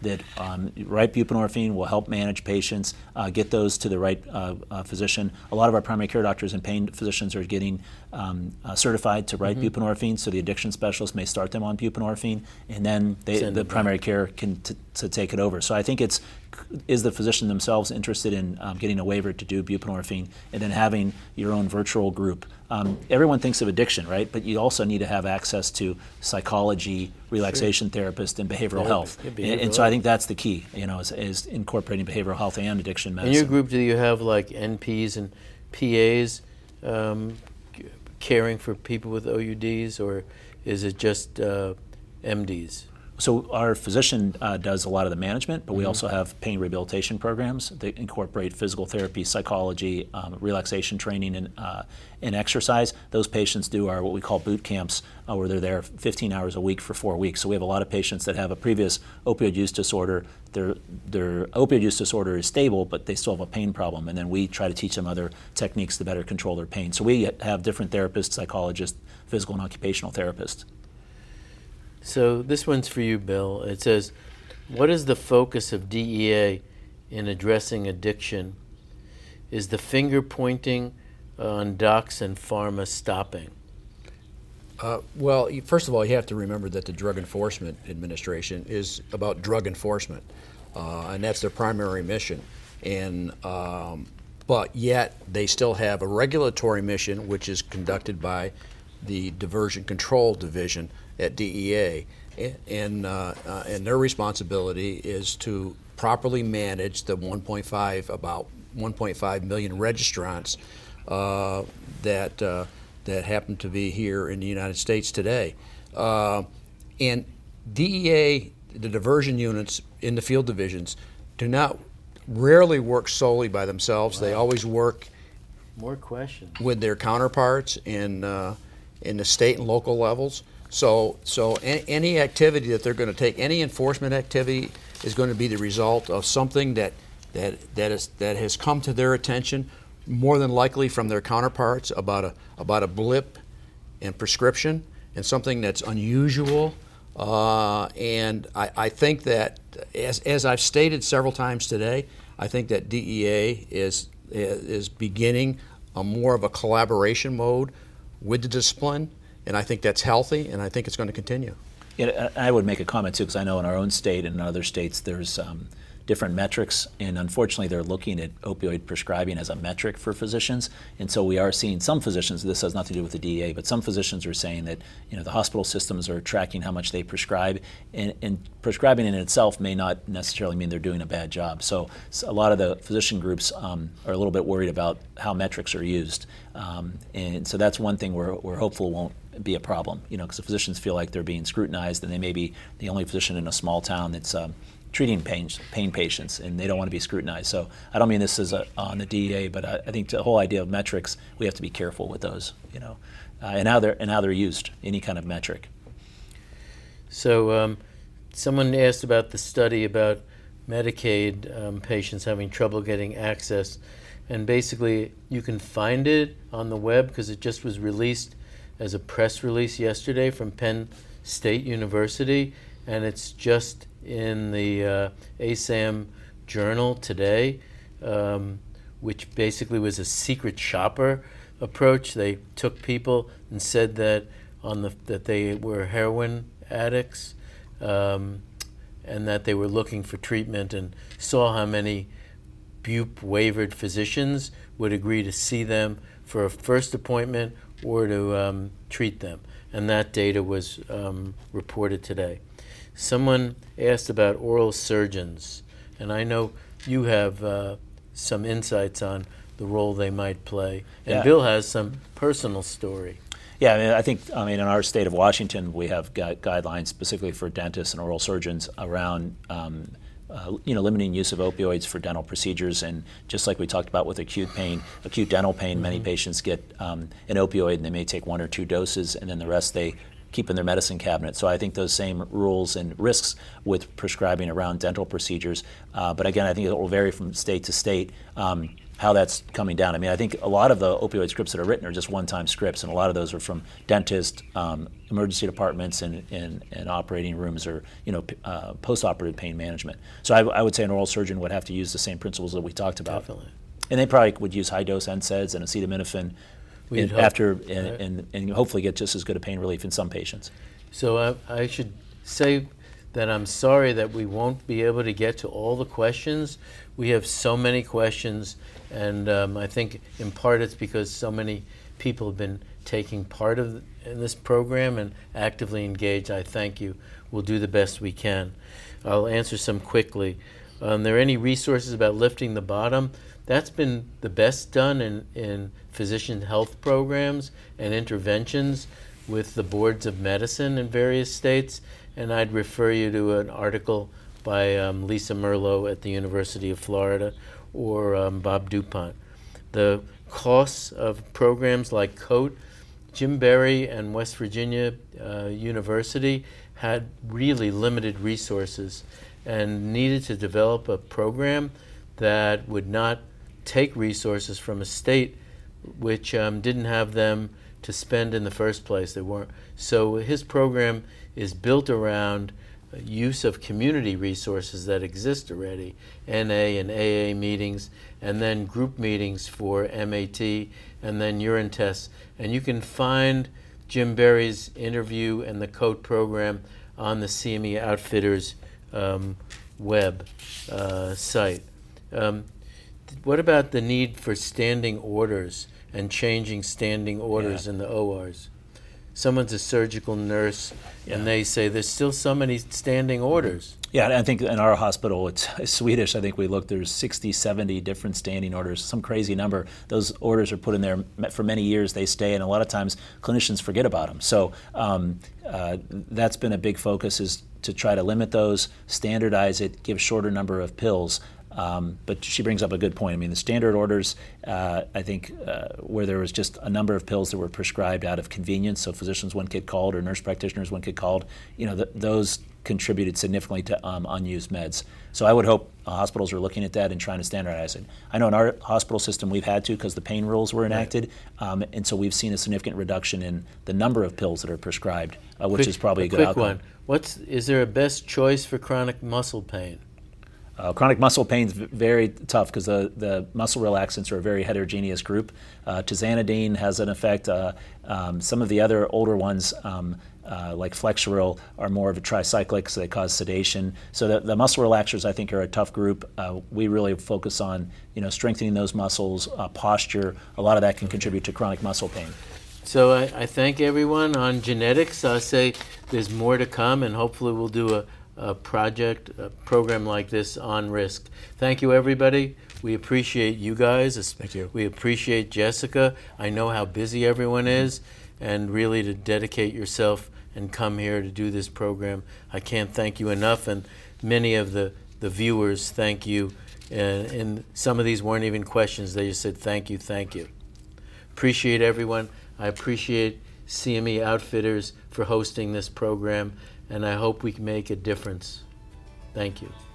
that um, right buprenorphine will help manage patients, uh, get those to the right uh, uh, physician. A lot of our primary care doctors and pain physicians are getting um, uh, certified to write mm-hmm. buprenorphine, so the addiction specialist may start them on buprenorphine, and then they, the primary back. care can t- to take it over. So I think it's, is the physician themselves interested in um, getting a waiver to do buprenorphine, and then having your own virtual group. Um, everyone thinks of addiction, right? But you also need to have access to psychology, relaxation sure. therapists, and behavioral yeah, health. Yeah, behavioral and, and so I think that's the key, you know, is, is incorporating behavioral health and addiction medicine. In your group, do you have like N Ps and P As um, caring for people with O U Ds, or is it just uh, M Ds? So our physician uh, does a lot of the management, but we mm-hmm. also have pain rehabilitation programs that incorporate physical therapy, psychology, um, relaxation training, and, uh, and exercise. Those patients do our what we call boot camps, uh, where they're there fifteen hours a week for four weeks. So we have a lot of patients that have a previous opioid use disorder. Their, their opioid use disorder is stable, but they still have a pain problem, and then we try to teach them other techniques to better control their pain. So we have different therapists, psychologists, physical and occupational therapists. So this one's for you, Bill. It says, what is the focus of D E A in addressing addiction? Is the finger pointing on docs and pharma stopping? Uh, well, first of all, you have to remember that the Drug Enforcement Administration is about drug enforcement, uh, and that's their primary mission. And um, but yet they still have a regulatory mission, which is conducted by the Diversion Control Division at D E A, and uh, uh, and their responsibility is to properly manage the one point five about one point five million registrants uh, that uh, that happen to be here in the United States today, uh, and D E A, the diversion units in the field divisions, do not rarely work solely by themselves. Wow. They always work more questions with their counterparts in uh, in the state and local levels. So, so any, any activity that they're going to take, any enforcement activity, is going to be the result of something that that that is that has come to their attention, more than likely from their counterparts, about a about a blip in prescription and something that's unusual. Uh, and I, I think that, as as I've stated several times today, I think that D E A is is beginning a more of a collaboration mode with the discipline. And I think that's healthy, and I think it's going to continue. Yeah, I would make a comment too, because I know in our own state and in other states there's um, different metrics, and unfortunately they're looking at opioid prescribing as a metric for physicians. And so we are seeing some physicians, this has nothing to do with the D E A, but some physicians are saying that, you know, the hospital systems are tracking how much they prescribe, and, and prescribing in itself may not necessarily mean they're doing a bad job. So, so a lot of the physician groups um, are a little bit worried about how metrics are used. Um, and so that's one thing we're, we're hopeful won't be a problem, you know, because the physicians feel like they're being scrutinized, and they may be the only physician in a small town that's um, treating pain pain patients, and they don't want to be scrutinized. So I don't mean this is a, on the D E A, but I, I think the whole idea of metrics, we have to be careful with those, you know, uh, and how they're and how they're used, any kind of metric. So um, someone asked about the study about Medicaid um, patients having trouble getting access, and basically you can find it on the web because it just was released as a press release yesterday from Penn State University, and it's just in the uh, A S A M journal today, um, which basically was a secret shopper approach. They took people and said that on the that they were heroin addicts, um, and that they were looking for treatment, and saw how many B U P waivered physicians would agree to see them for a first appointment or to um, treat them. And that data was um, reported today. Someone asked about oral surgeons, and I know you have uh, some insights on the role they might play. And yeah. Bill has some personal story. Yeah, I mean, I think, I mean, in our state of Washington, we have gu- guidelines specifically for dentists and oral surgeons around um, Uh, you know, limiting use of opioids for dental procedures. And just like we talked about with acute pain, acute dental pain, mm-hmm. many patients get um, an opioid and they may take one or two doses, and then the rest they keep in their medicine cabinet. So I think those same rules and risks with prescribing around dental procedures. Uh, but again, I think it will vary from state to state. Um, how that's coming down. I mean, I think a lot of the opioid scripts that are written are just one-time scripts, and a lot of those are from dentists, um, emergency departments, and, and, and operating rooms, or you know, p- uh, post-operative pain management. So I, I would say an oral surgeon would have to use the same principles that we talked about. Definitely. And they probably would use high-dose N SAIDs and acetaminophen in, hope, after, and, right? and, and hopefully get just as good a pain relief in some patients. So I, I should say that I'm sorry that we won't be able to get to all the questions. We have so many questions, and um, I think in part it's because so many people have been taking part of in this program and actively engaged. I thank you. We'll do the best we can. I'll answer some quickly. Um, there any resources about lifting the bottom? That's been the best done in, in physician health programs and interventions with the boards of medicine in various states, and I'd refer you to an article by um, Lisa Merlo at the University of Florida, or um, Bob DuPont. The costs of programs like COAT, Jim Berry and West Virginia uh, University had really limited resources and needed to develop a program that would not take resources from a state which um, didn't have them to spend in the first place. They weren't. So his program is built around use of community resources that exist already, N A and A A meetings, and then group meetings for M A T, and then urine tests. And you can find Jim Berry's interview and the COAT program on the C M E Outfitters um, web uh, site. Um, what about the need for standing orders and changing standing orders Yeah. in the O Rs? Someone's a surgical nurse, Yeah. and they say there's still so many standing orders. Yeah, and I think in our hospital, it's, it's Swedish. I think we looked, there's sixty, seventy different standing orders, some crazy number. Those orders are put in there for many years, they stay, and a lot of times clinicians forget about them. So um, uh, that's been a big focus, is to try to limit those, standardize it, give shorter number of pills. Um, but she brings up a good point. I mean, the standard orders, uh, I think, uh, where there was just a number of pills that were prescribed out of convenience, so physicians wouldn't get called or nurse practitioners wouldn't get called, you know, th- those contributed significantly to um, unused meds. So I would hope uh, hospitals are looking at that and trying to standardize it. I know in our hospital system we've had to, because the pain rules were enacted, right. um, and so we've seen a significant reduction in the number of pills that are prescribed, uh, which quick, is probably a, a good quick outcome. One. What's, is there a best choice for chronic muscle pain? Uh, chronic muscle pain is very tough, because the, the muscle relaxants are a very heterogeneous group. Uh, tizanidine has an effect. Uh, um, some of the other older ones, um, uh, like Flexeril, are more of a tricyclic, so they cause sedation. So the, the muscle relaxers, I think, are a tough group. Uh, we really focus on, you know, strengthening those muscles, uh, posture. A lot of that can contribute to chronic muscle pain. So I, I thank everyone. On genetics, I say there's more to come, and hopefully we'll do a a project, a program like this on risk. Thank you, everybody. We appreciate you guys. Thank you. We appreciate Jessica. I know how busy everyone is, and really to dedicate yourself and come here to do this program, I can't thank you enough, and many of the, the viewers thank you. And, and some of these weren't even questions. They just said thank you, thank you. Appreciate everyone. I appreciate C M E Outfitters for hosting this program, and I hope we can make a difference. Thank you.